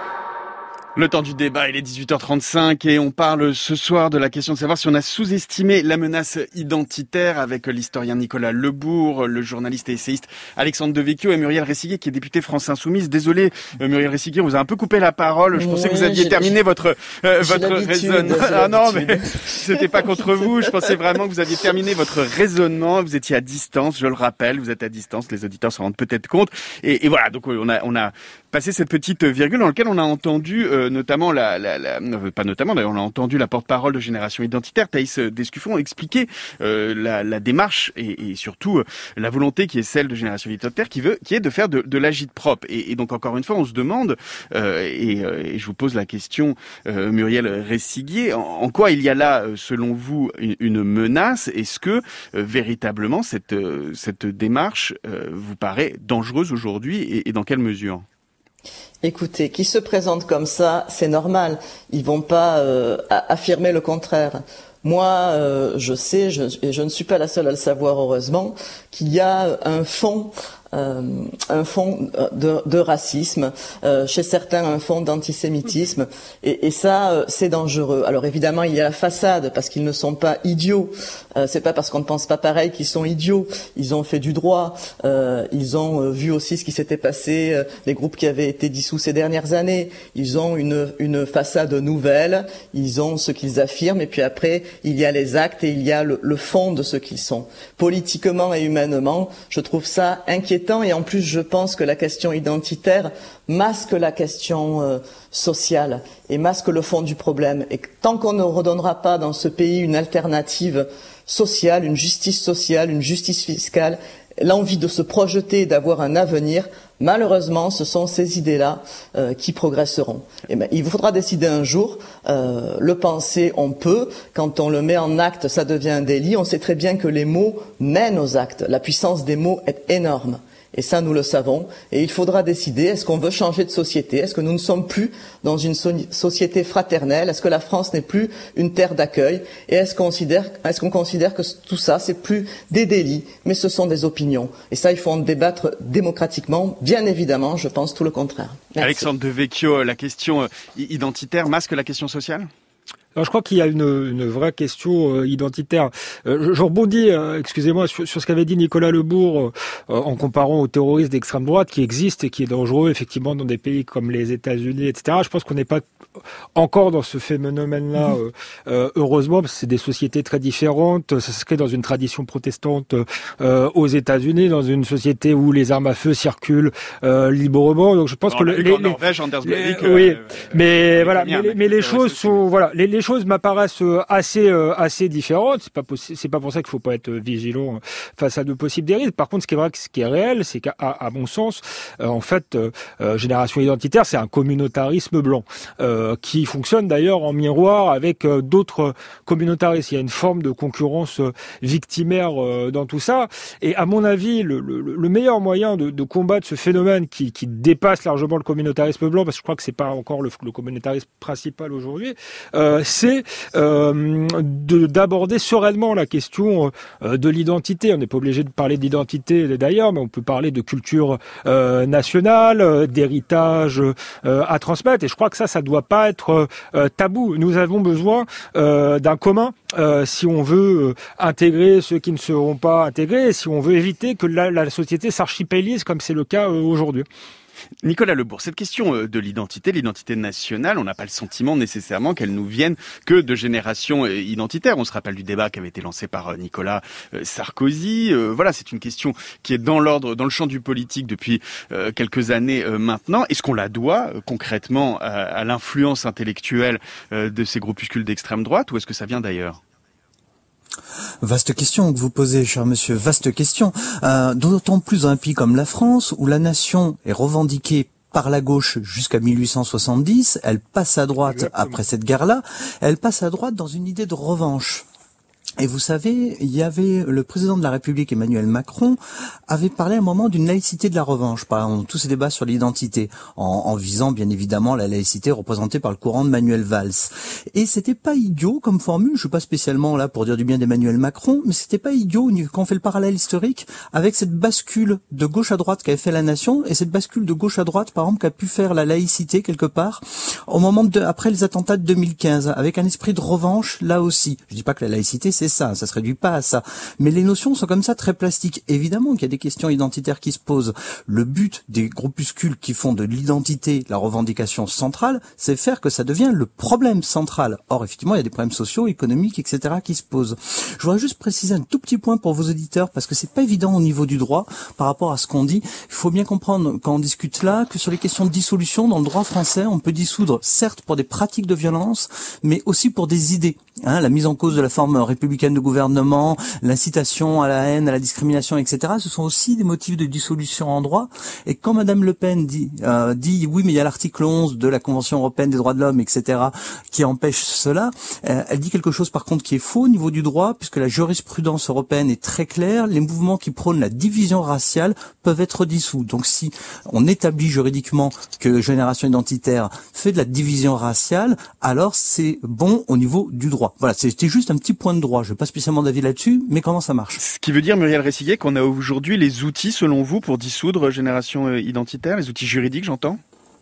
Le temps du débat, il est dix-huit heures trente-cinq et on parle ce soir de la question de savoir si on a sous-estimé la menace identitaire avec l'historien Nicolas Lebourg, le journaliste et essayiste Alexandre Devecchio et Muriel Resiguier qui est députée France Insoumise. Désolé Muriel Resiguier, on vous a un peu coupé la parole. Je oui, pensais que vous aviez terminé votre euh, votre raisonnement. Ah non, mais c'était pas contre vous. Je pensais vraiment que vous aviez terminé votre raisonnement. Vous étiez à distance, je le rappelle. Vous êtes à distance. Les auditeurs s'en rendent peut-être compte. Et, et voilà, donc on a on a passé cette petite virgule dans laquelle on a entendu euh, notamment la, la, la euh, pas notamment d'ailleurs on a entendu la porte-parole de Génération Identitaire Thaïs Descuffon expliquer euh, la, la démarche et, et surtout euh, la volonté qui est celle de Génération Identitaire qui veut qui est de faire de, de l'agit-prop et, et donc encore une fois on se demande euh, et, euh, et je vous pose la question euh, Muriel Resiguier en, en quoi il y a là selon vous une, une menace, est-ce que euh, véritablement cette euh, cette démarche euh, vous paraît dangereuse aujourd'hui et, et dans quelle mesure? Écoutez, qui se présentent comme ça, c'est normal. Ils vont pas euh, affirmer le contraire. Moi, euh, je sais, je, et je ne suis pas la seule à le savoir heureusement, qu'il y a un fond, euh, un fond de, de racisme, euh, chez certains un fond d'antisémitisme, et, et ça, euh, c'est dangereux. Alors évidemment, il y a la façade parce qu'ils ne sont pas idiots. Euh, c'est pas parce qu'on ne pense pas pareil qu'ils sont idiots. Ils ont fait du droit. Euh, ils ont euh, vu aussi ce qui s'était passé, euh, les groupes qui avaient été dissous ces dernières années. Ils ont une, une façade nouvelle. Ils ont ce qu'ils affirment, et puis après, il y a les actes et il y a le, le fond de ce qu'ils sont. Politiquement et humainement, je trouve ça inquiétant. Et en plus, je pense que la question identitaire masque la question euh, sociale et masque le fond du problème. Et tant qu'on ne redonnera pas dans ce pays une alternative sociale, une justice sociale, une justice fiscale, l'envie de se projeter et d'avoir un avenir, malheureusement, ce sont ces idées-là euh, qui progresseront. Et ben, il faudra décider un jour, euh, le penser, on peut. Quand on le met en acte, ça devient un délit. On sait très bien que les mots mènent aux actes. La puissance des mots est énorme. Et ça, nous le savons. Et il faudra décider, est-ce qu'on veut changer de société? Est-ce que nous ne sommes plus dans une so- société fraternelle? Est-ce que la France n'est plus une terre d'accueil? Et est-ce qu'on considère, est-ce qu'on considère que tout ça, c'est plus des délits, mais ce sont des opinions? Et ça, il faut en débattre démocratiquement. Bien évidemment, je pense tout le contraire. Merci. Alexandre Devecchio, la question identitaire masque la question sociale? Alors, je crois qu'il y a une, une vraie question euh, identitaire. Euh, je, je rebondis, euh, excusez-moi, sur, sur ce qu'avait dit Nicolas Lebourg euh, en comparant aux terroristes d'extrême droite qui existent et qui est dangereux, effectivement, dans des pays comme les États-Unis, et cetera. Je pense qu'on n'est pas encore dans ce phénomène-là, euh, euh, heureusement, parce que c'est des sociétés très différentes. Ça se crée dans une tradition protestante euh, aux États-Unis, dans une société où les armes à feu circulent euh, librement. Donc, je pense en, que le, les, en Norvège, Anders Breivik, les, oui, euh, mais euh, voilà, mais, mais les choses sont, voilà, les, les les choses m'apparaissent assez assez différentes. C'est pas possi- c'est pas pour ça qu'il faut pas être vigilant face à de possibles dérives. Par contre, ce qui est vrai, ce qui est réel, c'est qu'à à mon sens, euh, en fait, euh, Génération Identitaire, c'est un communautarisme blanc euh, qui fonctionne d'ailleurs en miroir avec euh, d'autres communautarismes. Il y a une forme de concurrence euh, victimaire euh, dans tout ça. Et à mon avis, le, le, le meilleur moyen de, de combattre ce phénomène qui, qui dépasse largement le communautarisme blanc, parce que je crois que c'est pas encore le, le communautarisme principal aujourd'hui, euh, c'est euh, de, d'aborder sereinement la question euh, de l'identité. On n'est pas obligé de parler d'identité d'ailleurs, mais on peut parler de culture euh, nationale, euh, d'héritage euh, à transmettre. Et je crois que ça, ça doit pas être euh, tabou. Nous avons besoin euh, d'un commun euh, si on veut euh, intégrer ceux qui ne seront pas intégrés, si on veut éviter que la, la société s'archipélise comme c'est le cas euh, aujourd'hui. Nicolas Lebourg, cette question de l'identité, l'identité nationale, on n'a pas le sentiment nécessairement qu'elle nous vienne que de générations identitaires. On se rappelle du débat qui avait été lancé par Nicolas Sarkozy. Voilà, c'est une question qui est dans l'ordre, dans le champ du politique depuis quelques années maintenant. Est-ce qu'on la doit concrètement à l'influence intellectuelle de ces groupuscules d'extrême droite ou est-ce que ça vient d'ailleurs ? Vaste question que vous posez, cher monsieur, vaste question. Euh, d'autant plus un pays comme la France, où la nation est revendiquée par la gauche jusqu'à mille huit cent soixante-dix, elle passe à droite Exactement. Après cette guerre-là, elle passe à droite dans une idée de revanche. Et vous savez, il y avait le président de la République, Emmanuel Macron, avait parlé à un moment d'une laïcité de la revanche, par exemple, tous ces débats sur l'identité, en, en visant bien évidemment la laïcité représentée par le courant de Manuel Valls. Et c'était pas idiot comme formule, je suis pas spécialement là pour dire du bien d'Emmanuel Macron, mais c'était pas idiot quand on fait le parallèle historique avec cette bascule de gauche à droite qu'a fait la nation, et cette bascule de gauche à droite, par exemple, qu'a pu faire la laïcité quelque part, au moment de, après les attentats de deux mille quinze, avec un esprit de revanche là aussi. Je dis pas que la laïcité c'est ça, ça se réduit pas à ça. Mais les notions sont comme ça très plastiques. Évidemment qu'il y a des questions identitaires qui se posent. Le but des groupuscules qui font de l'identité la revendication centrale, c'est faire que ça devienne le problème central. Or, effectivement, il y a des problèmes sociaux, économiques, et cetera qui se posent. Je voudrais juste préciser un tout petit point pour vos auditeurs, parce que c'est pas évident au niveau du droit par rapport à ce qu'on dit. Il faut bien comprendre, quand on discute là, que sur les questions de dissolution, dans le droit français, on peut dissoudre, certes pour des pratiques de violence, mais aussi pour des idées. Hein, la mise en cause de la forme républicaine de gouvernement, l'incitation à la haine, à la discrimination, et cetera. Ce sont aussi des motifs de dissolution en droit. Et quand Madame Le Pen dit, euh, dit oui, mais il y a l'article onze de la Convention européenne des droits de l'homme, et cetera, qui empêche cela, euh, elle dit quelque chose par contre qui est faux au niveau du droit, puisque la jurisprudence européenne est très claire. Les mouvements qui prônent la division raciale peuvent être dissous. Donc si on établit juridiquement que Génération Identitaire fait de la division raciale, alors c'est bon au niveau du droit. Voilà, c'était juste un petit point de droit. Je n'ai pas spécialement d'avis là-dessus, mais comment ça marche? Ce qui veut dire, Muriel Ressillet, qu'on a aujourd'hui les outils, selon vous, pour dissoudre Génération Identitaire, les outils juridiques, j'entends?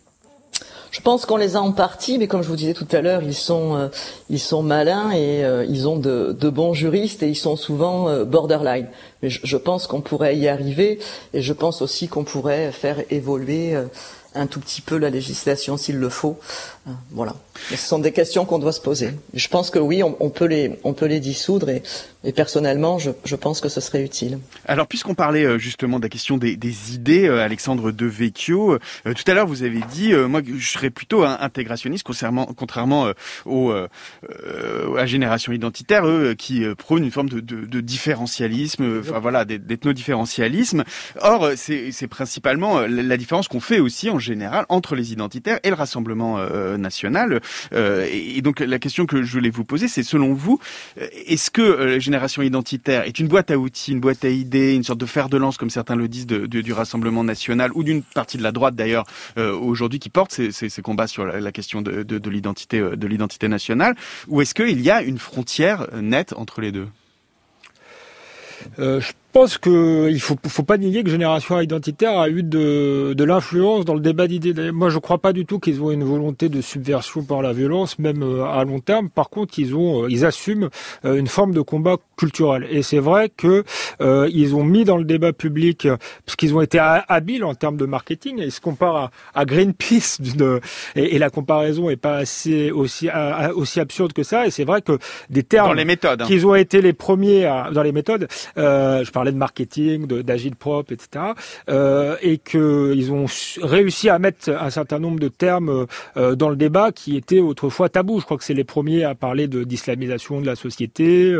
Je pense qu'on les a en partie, mais comme je vous disais tout à l'heure, ils sont euh, ils sont malins et euh, ils ont de, de bons juristes et ils sont souvent euh, borderline. Mais je, je pense qu'on pourrait y arriver et je pense aussi qu'on pourrait faire évoluer euh, un tout petit peu la législation s'il le faut. Euh, voilà. Mais ce sont des questions qu'on doit se poser. Je pense que oui, on, on peut les on peut les dissoudre et, et personnellement, je, je pense que ce serait utile. Alors, puisqu'on parlait justement de la question des, des idées, Alexandre Devecchio, euh, tout à l'heure vous avez dit, euh, moi je serais plutôt un intégrationniste, contrairement, contrairement euh, au, euh, à la Génération Identitaire, eux qui euh, prônent une forme de, de, de différentialisme, enfin voilà, d'ethno-différentialisme. Or, c'est, c'est principalement la, la différence qu'on fait aussi en général entre les identitaires et le Rassemblement euh, national. Euh, et, et donc la question que je voulais vous poser, c'est selon vous, est-ce que euh, Génération Identitaire est une boîte à outils, une boîte à idées, une sorte de fer de lance, comme certains le disent, de, de, du Rassemblement national, ou d'une partie de la droite d'ailleurs euh, aujourd'hui qui porte ces, ces, ces combats sur la, la question de, de, de l'identité, de l'identité nationale, ou est-ce qu'il y a une frontière nette entre les deux? Euh, je pense que il faut, faut pas nier que Génération Identitaire a eu de, de l'influence dans le débat d'idées. Moi, je crois pas du tout qu'ils ont une volonté de subversion par la violence, même à long terme. Par contre, ils ont, ils assument une forme de combat culturel. Et c'est vrai que euh, ils ont mis dans le débat public, parce qu'ils ont été habiles en termes de marketing. Ils se comparent à, à Greenpeace, d'une, et, et la comparaison est pas assez aussi à, aussi absurde que ça. Et c'est vrai que des termes dans les méthodes, hein. qu'ils ont été les premiers à, dans les méthodes. Euh, je parle parlait de marketing, de, d'agitprop, et cetera. Euh, et qu'ils ont réussi à mettre un certain nombre de termes euh, dans le débat qui étaient autrefois tabous. Je crois que c'est les premiers à parler de d'islamisation de la société,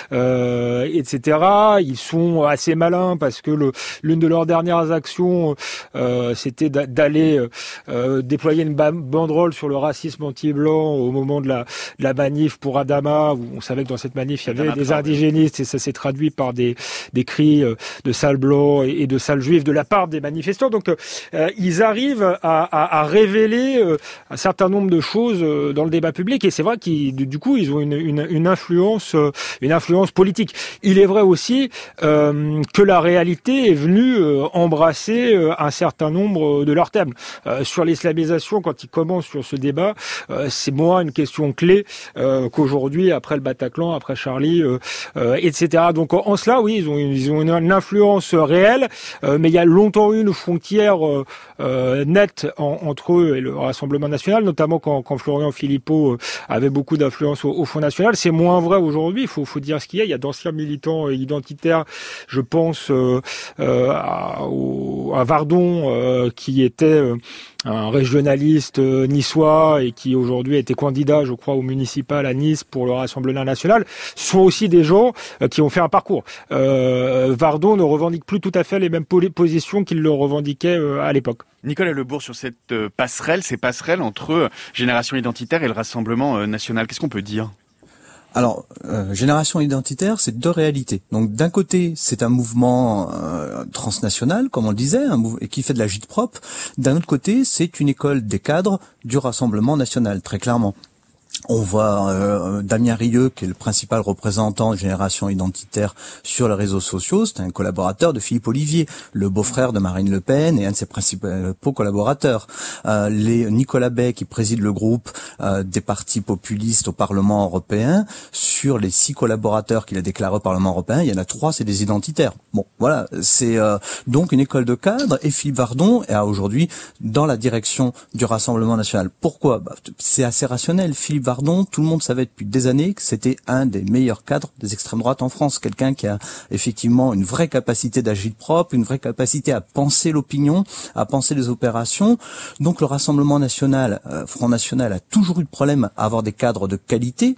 euh, et cetera. Ils sont assez malins parce que le, l'une de leurs dernières actions, euh, c'était d'aller euh, déployer une banderole sur le racisme anti-blanc au moment de la, de la manif pour Adama, où on savait que dans cette manif, il y avait Adama des indigénistes, et ça s'est traduit par des, des cris de sales blancs et de sales juifs de la part des manifestants. Donc, euh, ils arrivent à, à, à révéler euh, un certain nombre de choses euh, dans le débat public, et c'est vrai qu'ils, du coup, ils ont une, une, une influence, euh, une influence politique. Il est vrai aussi euh, que la réalité est venue euh, embrasser euh, un certain nombre de leurs thèmes. Euh, sur l'islamisation, quand ils commencent sur ce débat, euh, c'est moins une question clé euh, qu'aujourd'hui, après le Bataclan, après Charlie, euh, euh, et cetera. Donc en, en cela, oui, ils ont une, ils ont une, une influence réelle, euh, mais il y a longtemps eu une frontière euh, euh, nette en, entre eux et le Rassemblement national, notamment quand, quand Florian Philippot euh, avait beaucoup d'influence au, au Front national. C'est moins vrai aujourd'hui, il faut, faut dire ce qu'il y a. Il y a d'anciens militants identitaires, je pense euh, euh, à, au, à Vardon, euh, qui était euh, un régionaliste euh, niçois et qui aujourd'hui a été candidat, je crois, au municipal à Nice pour le Rassemblement national, sont aussi des gens euh, qui ont fait un parcours. Euh, Vardon ne revendique plus tout à fait les mêmes positions qu'il le revendiquait euh, à l'époque. Nicolas Lebourg, sur cette euh, passerelle, ces passerelles entre euh, Génération Identitaire et le Rassemblement euh, national, qu'est-ce qu'on peut dire ? Alors, euh, Génération Identitaire, c'est deux réalités. Donc, d'un côté, c'est un mouvement euh, transnational, comme on le disait, un mou- et qui fait de l'agitprop. D'un autre côté, c'est une école des cadres du Rassemblement national, très clairement. On voit euh, Damien Rieu, qui est le principal représentant de Génération Identitaire sur les réseaux sociaux. C'est un collaborateur de Philippe Ollivier, le beau-frère de Marine Le Pen et un de ses principaux collaborateurs. Euh, les Nicolas Bay, qui préside le groupe euh, des partis populistes au Parlement européen. Sur les six collaborateurs qu'il a déclarés au Parlement européen, il y en a trois, c'est des identitaires. Bon, voilà, c'est euh, donc une école de cadres. Et Philippe Vardon est aujourd'hui dans la direction du Rassemblement national. Pourquoi ? Bah, c'est assez rationnel. Philippe Vardon, tout le monde savait depuis des années que c'était un des meilleurs cadres des extrêmes droites en France. Quelqu'un qui a effectivement une vraie capacité d'agitprop, une vraie capacité à penser l'opinion, à penser les opérations. Donc le Rassemblement national, euh, Front national, a toujours eu de problème à avoir des cadres de qualité.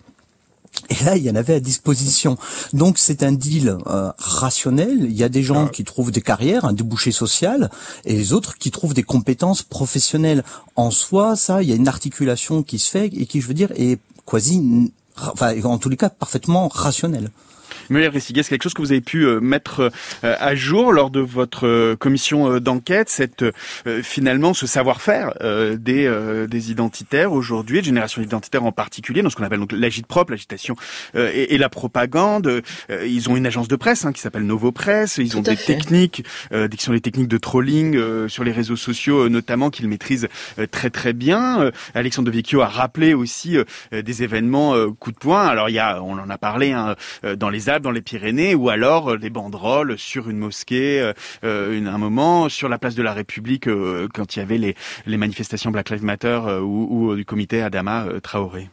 Et là, il y en avait à disposition. Donc, c'est un deal euh, rationnel. Il y a des gens qui trouvent des carrières, un débouché social, et les autres qui trouvent des compétences professionnelles. En soi, ça, il y a une articulation qui se fait et qui, je veux dire, est quasi, enfin, en tous les cas, parfaitement rationnelle. Muriel Resiguet, c'est quelque chose que vous avez pu euh, mettre euh, à jour lors de votre euh, commission euh, d'enquête, cette euh, finalement ce savoir-faire euh, des euh, des identitaires aujourd'hui, de Génération Identitaire en particulier, dans ce qu'on appelle donc l'agitprop, l'agitation euh, et, et la propagande. Euh, ils ont une agence de presse hein, qui s'appelle Novo Presse. Ils ont des fait. techniques, euh, qui sont des techniques de trolling euh, sur les réseaux sociaux, euh, notamment qu'ils maîtrisent euh, très très bien. Euh, Alexandre Devecchio a rappelé aussi euh, des événements euh, coup de poing. Alors il y a, on en a parlé hein, dans les Alpes, dans les Pyrénées, ou alors euh, des banderoles sur une mosquée, euh, une, un moment sur la place de la République euh, quand il y avait les, les manifestations Black Lives Matter euh, ou, ou du comité Adama euh, Traoré.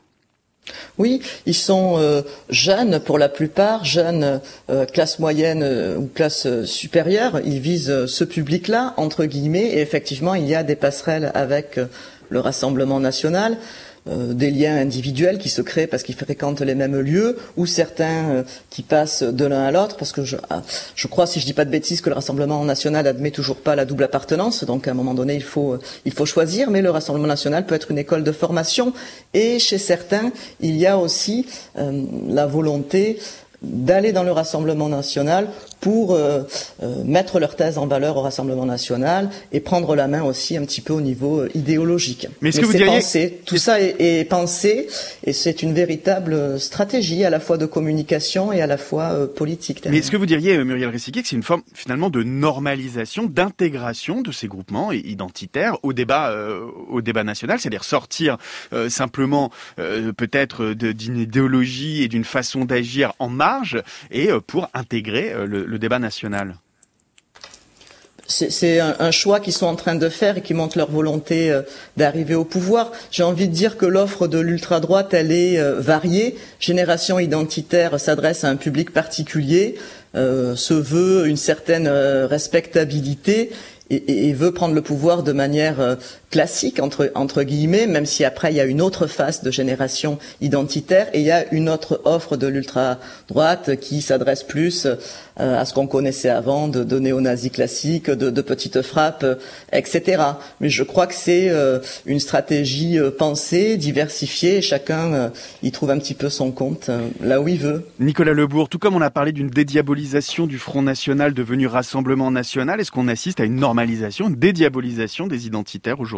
Oui, ils sont euh, jeunes pour la plupart, jeunes euh, classe moyenne euh, ou classe euh, supérieure. Ils visent euh, ce public-là, entre guillemets, et effectivement, il y a des passerelles avec euh, le Rassemblement national. Euh, des liens individuels qui se créent parce qu'ils fréquentent les mêmes lieux, ou certains euh, qui passent de l'un à l'autre, parce que je, ah, je crois, si je dis pas de bêtises, que le Rassemblement national admet toujours pas la double appartenance, donc à un moment donné il faut, il faut choisir, mais le Rassemblement national peut être une école de formation, et chez certains il y a aussi euh, la volonté d'aller dans le Rassemblement national pour euh, euh, mettre leur thèse en valeur au Rassemblement national et prendre la main aussi un petit peu au niveau euh, idéologique. Mais est-ce Mais que vous c'est diriez... pensé, tout ça est, est pensé, et c'est une véritable stratégie à la fois de communication et à la fois euh, politique. Derrière. Mais est-ce que vous diriez, Muriel Resiguet, que c'est une forme finalement de normalisation, d'intégration de ces groupements identitaires au débat, euh, au débat national, c'est-à-dire sortir euh, simplement euh, peut-être de, d'une idéologie et d'une façon d'agir en marge, et euh, pour intégrer euh, le, le débat national? c'est, c'est un, un choix qu'ils sont en train de faire et qui montre leur volonté euh, d'arriver au pouvoir. J'ai envie de dire que l'offre de l'ultra-droite, elle est euh, variée. Génération Identitaire s'adresse à un public particulier, euh, se veut une certaine euh, respectabilité et, et, et veut prendre le pouvoir de manière euh, classique, entre, entre guillemets, même si après il y a une autre face de Génération Identitaire et il y a une autre offre de l'ultra-droite qui s'adresse plus euh, à ce qu'on connaissait avant, de, de néo-nazis classiques, de, de petites frappes, euh, et cetera. Mais je crois que c'est euh, une stratégie euh, pensée, diversifiée, et chacun euh, y trouve un petit peu son compte euh, là où il veut. Nicolas Lebourg, tout comme on a parlé d'une dédiabolisation du Front National devenu Rassemblement National, est-ce qu'on assiste à une normalisation, une dédiabolisation des identitaires aujourd'hui ?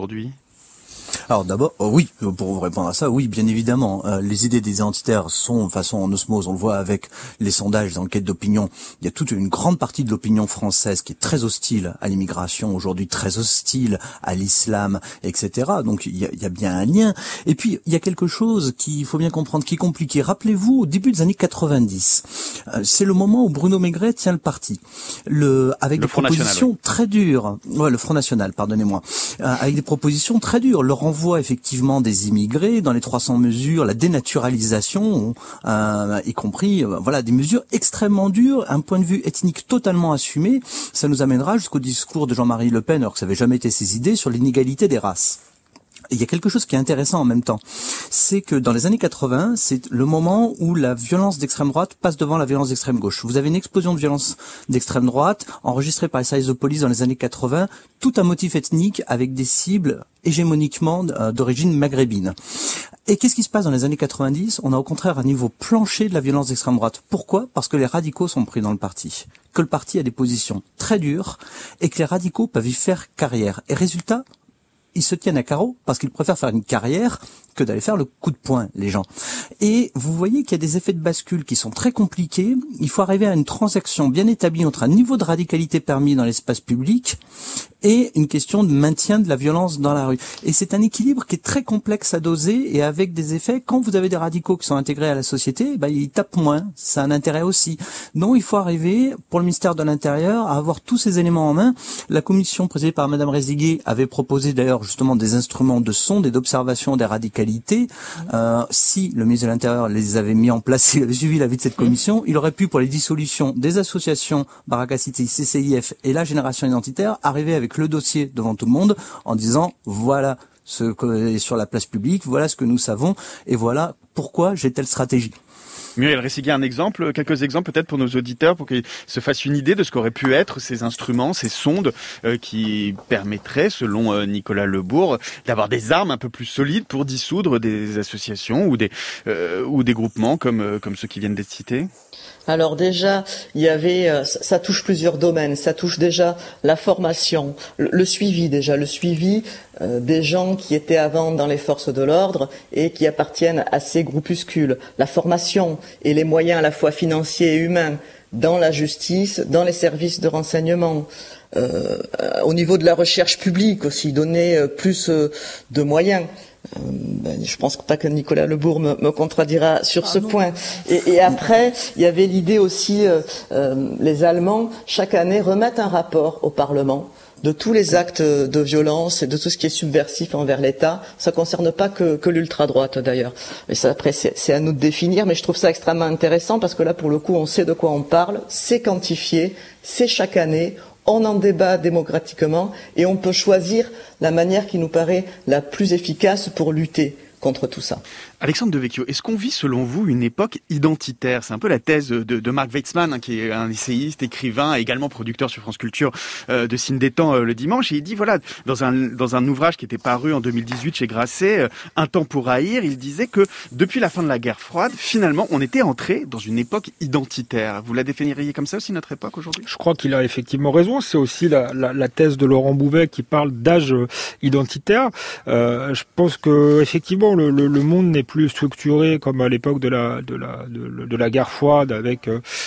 Alors d'abord, oh oui, pour vous répondre à ça, oui, bien évidemment, euh, les idées des identitaires sont de façon en osmose, on le voit avec les sondages, les enquêtes d'opinion. Il y a toute une grande partie de l'opinion française qui est très hostile à l'immigration, aujourd'hui très hostile à l'islam, et cetera. Donc il y a, il y a bien un lien. Et puis il y a quelque chose qu'il faut bien comprendre, qui est compliqué. Rappelez-vous, au début des années quatre-vingt-dix, euh, c'est le moment où Bruno Maigret tient le parti, le avec le des propositions National, oui. très dures. Ouais, le Front National, pardonnez-moi, euh, avec des propositions très dures. Le renvoi effectivement des immigrés dans les trois cents mesures, la dénaturalisation, euh, y compris euh, voilà des mesures extrêmement dures, un point de vue ethnique totalement assumé. Ça nous amènera jusqu'au discours de Jean-Marie Le Pen, alors que ça n'avait jamais été ses idées, sur l'inégalité des races. Et il y a quelque chose qui est intéressant en même temps, c'est que dans les années quatre-vingts, c'est le moment où la violence d'extrême droite passe devant la violence d'extrême gauche. Vous avez une explosion de violence d'extrême droite enregistrée par les services de police dans les années quatre-vingts, tout un motif ethnique avec des cibles hégémoniquement d'origine maghrébine. Et qu'est-ce qui se passe dans les années quatre-vingt-dix ? On a au contraire un niveau plancher de la violence d'extrême droite. Pourquoi ? Parce que les radicaux sont pris dans le parti, que le parti a des positions très dures et que les radicaux peuvent y faire carrière. Et résultat, ils se tiennent à carreau parce qu'ils préfèrent faire une carrière que d'aller faire le coup de poing, les gens. Et vous voyez qu'il y a des effets de bascule qui sont très compliqués. Il faut arriver à une transaction bien établie entre un niveau de radicalité permis dans l'espace public et une question de maintien de la violence dans la rue. Et c'est un équilibre qui est très complexe à doser et avec des effets. Quand vous avez des radicaux qui sont intégrés à la société, ben, ils tapent moins. C'est un intérêt aussi. Donc il faut arriver, pour le ministère de l'Intérieur, à avoir tous ces éléments en main. La commission présidée par Madame Reziguet avait proposé d'ailleurs justement des instruments de sonde et d'observation des radicalités. Euh, si le ministre de l'Intérieur les avait mis en place, s'il avait suivi l'avis de cette commission, il aurait pu, pour les dissolutions des associations Baraka City, C C I F et la Génération Identitaire, arriver avec le dossier devant tout le monde en disant voilà ce que est sur la place publique, voilà ce que nous savons et voilà pourquoi j'ai telle stratégie. Muriel Resiguet, un exemple, quelques exemples peut-être pour nos auditeurs, pour qu'ils se fassent une idée de ce qu'auraient pu être ces instruments, ces sondes euh, qui permettraient, selon euh, Nicolas Lebourg, d'avoir des armes un peu plus solides pour dissoudre des associations ou des euh, ou des groupements comme euh, comme ceux qui viennent d'être cités. Alors déjà, il y avait, euh, ça touche plusieurs domaines. Ça touche déjà la formation, le, le suivi déjà, le suivi euh, des gens qui étaient avant dans les forces de l'ordre et qui appartiennent à ces groupuscules. La formation et les moyens à la fois financiers et humains dans la justice, dans les services de renseignement. Euh, au niveau de la recherche publique aussi, donner euh, plus euh, de moyens. Euh, ben, je pense pas que Nicolas Lebourg me, me contredira sur ah ce non. point. Et, et après, il y avait l'idée aussi, euh, euh, les Allemands, chaque année, remettent un rapport au Parlement de tous les actes de violence et de tout ce qui est subversif envers l'État. Ça concerne pas que, que l'ultra-droite d'ailleurs. Mais ça, après, c'est, c'est à nous de définir, mais je trouve ça extrêmement intéressant parce que là, pour le coup, on sait de quoi on parle, c'est quantifié, c'est chaque année. On en débat démocratiquement et on peut choisir la manière qui nous paraît la plus efficace pour lutter contre tout ça. Alexandre Devecchio, est-ce qu'on vit selon vous une époque identitaire ? C'est un peu la thèse de, de Marc Weitzman, hein, qui est un essayiste, écrivain et également producteur sur France Culture euh, de Signes des Temps euh, le dimanche. Et il dit, voilà, dans un, dans un ouvrage qui était paru en deux mille dix-huit chez Grasset, euh, Un temps pour haïr, il disait que depuis la fin de la guerre froide, finalement, on était entré dans une époque identitaire. Vous la définiriez comme ça aussi, notre époque aujourd'hui ? Je crois qu'il a effectivement raison. C'est aussi la, la, la thèse de Laurent Bouvet qui parle d'âge identitaire. Euh, je pense que effectivement, le, le, le monde n'est plus structuré comme à l'époque de la de la de, de la guerre froide avec euh,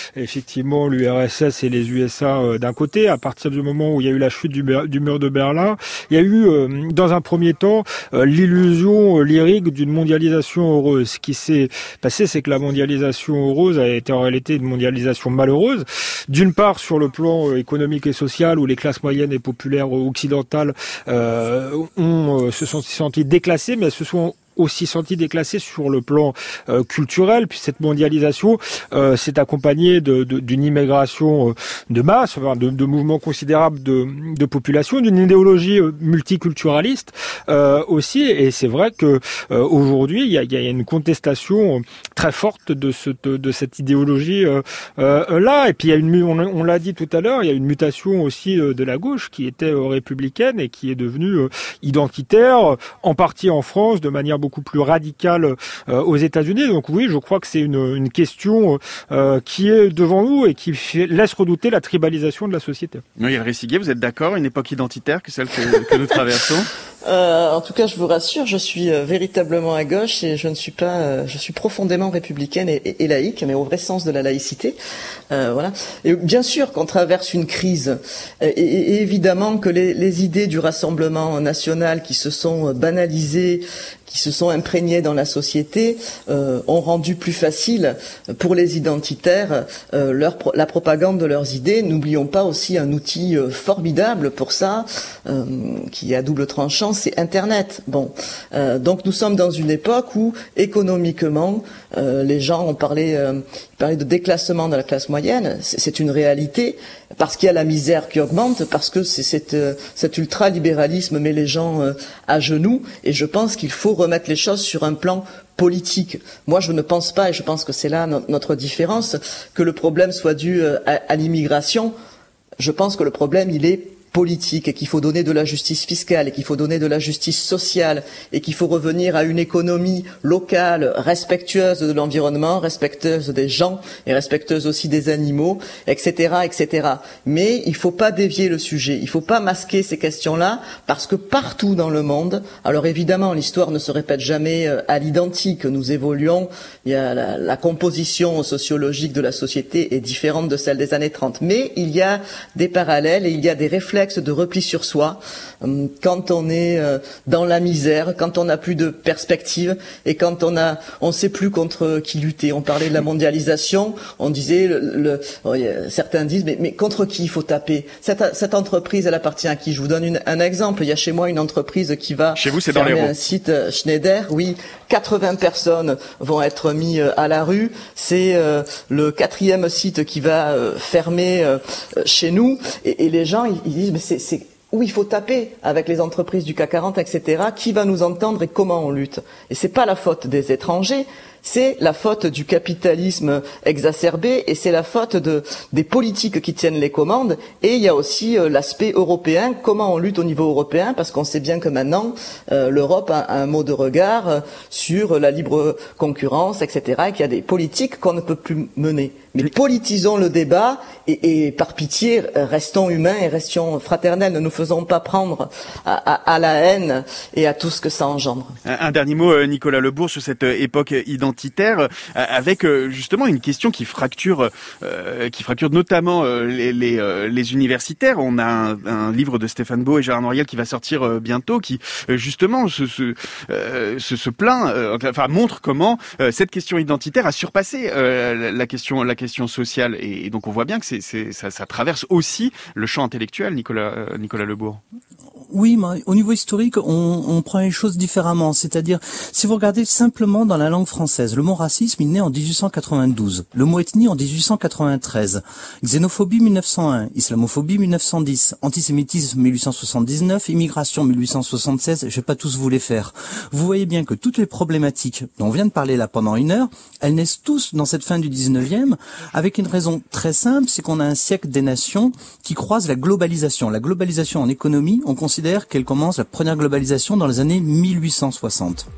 effectivement l'U R S S et les U S A euh, d'un côté. À partir du moment où il y a eu la chute du, du mur de Berlin, il y a eu euh, dans un premier temps euh, l'illusion euh, lyrique d'une mondialisation heureuse. Ce qui s'est passé, c'est que la mondialisation heureuse a été en réalité une mondialisation malheureuse. D'une part sur le plan euh, économique et social, où les classes moyennes et populaires occidentales euh, ont, euh, se sont senties déclassées, mais elles se sont aussi senti déclassé sur le plan euh, culturel, puis cette mondialisation euh, s'est accompagnée de, de, d'une immigration euh, de masse, enfin, de, de mouvements considérables de, de population, d'une idéologie euh, multiculturaliste euh, aussi, et c'est vrai que euh, aujourd'hui il y a, il y a une contestation très forte de, ce, de, de cette idéologie euh, euh, là, et puis il y a une, on, on l'a dit tout à l'heure, il y a une mutation aussi euh, de la gauche qui était euh, républicaine et qui est devenue euh, identitaire, en partie en France, de manière beaucoup beaucoup plus radicale euh, aux États-Unis. Donc oui, je crois que c'est une, une question euh, qui est devant nous et qui fait, laisse redouter la tribalisation de la société. Noël Ressiguier, vous êtes d'accord, une époque identitaire que celle que, que nous traversons? Euh, en tout cas, je vous rassure, je suis euh, véritablement à gauche et je ne suis pas, euh, je suis profondément républicaine et, et, et laïque, mais au vrai sens de la laïcité. Euh, voilà. Et bien sûr qu'on traverse une crise, et, et, et évidemment que les, les idées du Rassemblement national qui se sont banalisées, qui se sont imprégnés dans la société, euh, ont rendu plus facile pour les identitaires euh, leur, la propagande de leurs idées. N'oublions pas aussi un outil euh, formidable pour ça, euh, qui est à double tranchant, c'est Internet. Bon, euh, donc nous sommes dans une époque où économiquement, euh, les gens ont parlé, euh, parlé de déclassement de la classe moyenne. C'est, c'est une réalité parce qu'il y a la misère qui augmente, parce que c'est cet, euh, cet ultralibéralisme met les gens euh, à genoux. Et je pense qu'il faut remettre les choses sur un plan politique. Moi, je ne pense pas, et je pense que c'est là no- notre différence, que le problème soit dû euh, à, à l'immigration. Je pense que le problème, il est politique, et qu'il faut donner de la justice fiscale, et qu'il faut donner de la justice sociale, et qu'il faut revenir à une économie locale, respectueuse de l'environnement, respectueuse des gens, et respectueuse aussi des animaux, et cetera, et cetera. Mais il ne faut pas dévier le sujet, il ne faut pas masquer ces questions-là, parce que partout dans le monde, alors évidemment, l'histoire ne se répète jamais à l'identique, nous évoluons, il y a la, la composition sociologique de la société est différente de celle des années trente, mais il y a des parallèles, et il y a des réflexes de repli sur soi, quand on est dans la misère, quand on n'a plus de perspective et quand on a, on sait plus contre qui lutter. On parlait de la mondialisation, on disait, le, le, certains disent, mais, mais contre qui il faut taper? Cette, cette entreprise, elle appartient à qui? Je vous donne une, un exemple. Il y a chez moi une entreprise qui va chez vous, c'est fermer dans les un site Schneider. Oui, quatre-vingts personnes vont être mises à la rue. C'est euh, le quatrième site qui va euh, fermer euh, chez nous. Et, et les gens, ils, ils disent, mais c'est, c'est où il faut taper avec les entreprises du C A C quarante, et cetera. Qui va nous entendre et comment on lutte? Et c'est pas la faute des étrangers. C'est la faute du capitalisme exacerbé et c'est la faute de, des politiques qui tiennent les commandes. Et il y a aussi euh, l'aspect européen, comment on lutte au niveau européen, parce qu'on sait bien que maintenant, euh, l'Europe a, a un mot de regard euh, sur la libre concurrence, et cetera, et qu'il y a des politiques qu'on ne peut plus mener. Mais politisons le débat et, et par pitié, restons humains et restions fraternels. Ne nous faisons pas prendre à, à, à la haine et à tout ce que ça engendre. Un, un dernier mot, Nicolas Lebourg, sur cette époque identitaire, avec justement une question qui fracture, euh, qui fracture notamment les, les, les universitaires. On a un, un livre de Stéphane Beau et Gérard Noiriel qui va sortir bientôt, qui justement se, se, euh, se, se plaint, euh, enfin montre comment euh, cette question identitaire a surpassé euh, la question, la question sociale. Et, et donc on voit bien que c'est, c'est, ça, ça traverse aussi le champ intellectuel, Nicolas, euh, Nicolas Lebourg. Oui, mais au niveau historique, on, on prend les choses différemment. C'est-à-dire, si vous regardez simplement dans la langue française, le mot racisme, il naît en dix-huit cent quatre-vingt-douze. Le mot ethnie en dix-huit cent quatre-vingt-treize. Xénophobie mille neuf cent un. Islamophobie mille neuf cent dix. Antisémitisme mille huit cent soixante-dix-neuf. Immigration mille huit cent soixante-seize. Je vais pas tous vous les faire. Vous voyez bien que toutes les problématiques dont on vient de parler là pendant une heure, elles naissent tous dans cette fin du dix-neuvième, avec une raison très simple, c'est qu'on a un siècle des nations qui croisent la globalisation. La globalisation en économie, on considère qu'elle commence, la première globalisation, dans les années mille huit cent soixante.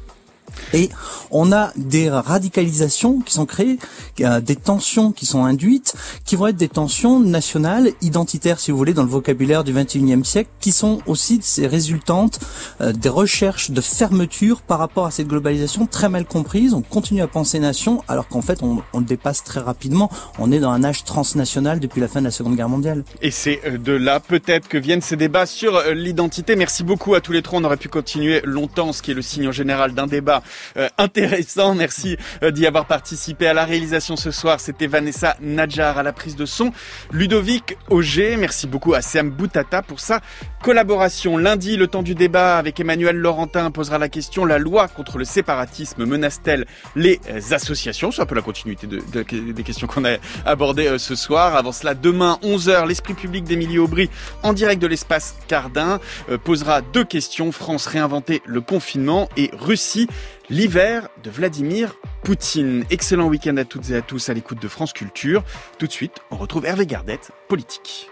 Et on a des radicalisations qui sont créées, des tensions qui sont induites, qui vont être des tensions nationales, identitaires si vous voulez, dans le vocabulaire du vingt et unième siècle, qui sont aussi ces résultantes euh, des recherches de fermeture par rapport à cette globalisation très mal comprise. On continue à penser nation, alors qu'en fait on, on le dépasse très rapidement. On est dans un âge transnational depuis la fin de la Seconde Guerre mondiale. Et c'est de là peut-être que viennent ces débats sur l'identité. Merci beaucoup à tous les trois. On aurait pu continuer longtemps, ce qui est le signe en général d'un débat Euh, intéressant. Merci euh, d'y avoir participé. À la réalisation ce soir, c'était Vanessa Nadjar, à la prise de son, Ludovic Auger. Merci beaucoup à Sam Boutata pour sa collaboration. Lundi, le temps du débat avec Emmanuel Laurentin posera la question: la loi contre le séparatisme menace-t-elle les associations? C'est un peu la continuité de, de, des questions qu'on a abordées euh, ce soir. Avant cela, demain, onze heures, l'Esprit public d'Émilie Aubry, en direct de l'espace Cardin, euh, posera deux questions: France réinventer le confinement et Russie, l'hiver de Vladimir Poutine. Excellent week-end à toutes et à tous à l'écoute de France Culture. Tout de suite, on retrouve Hervé Gardette, Politique.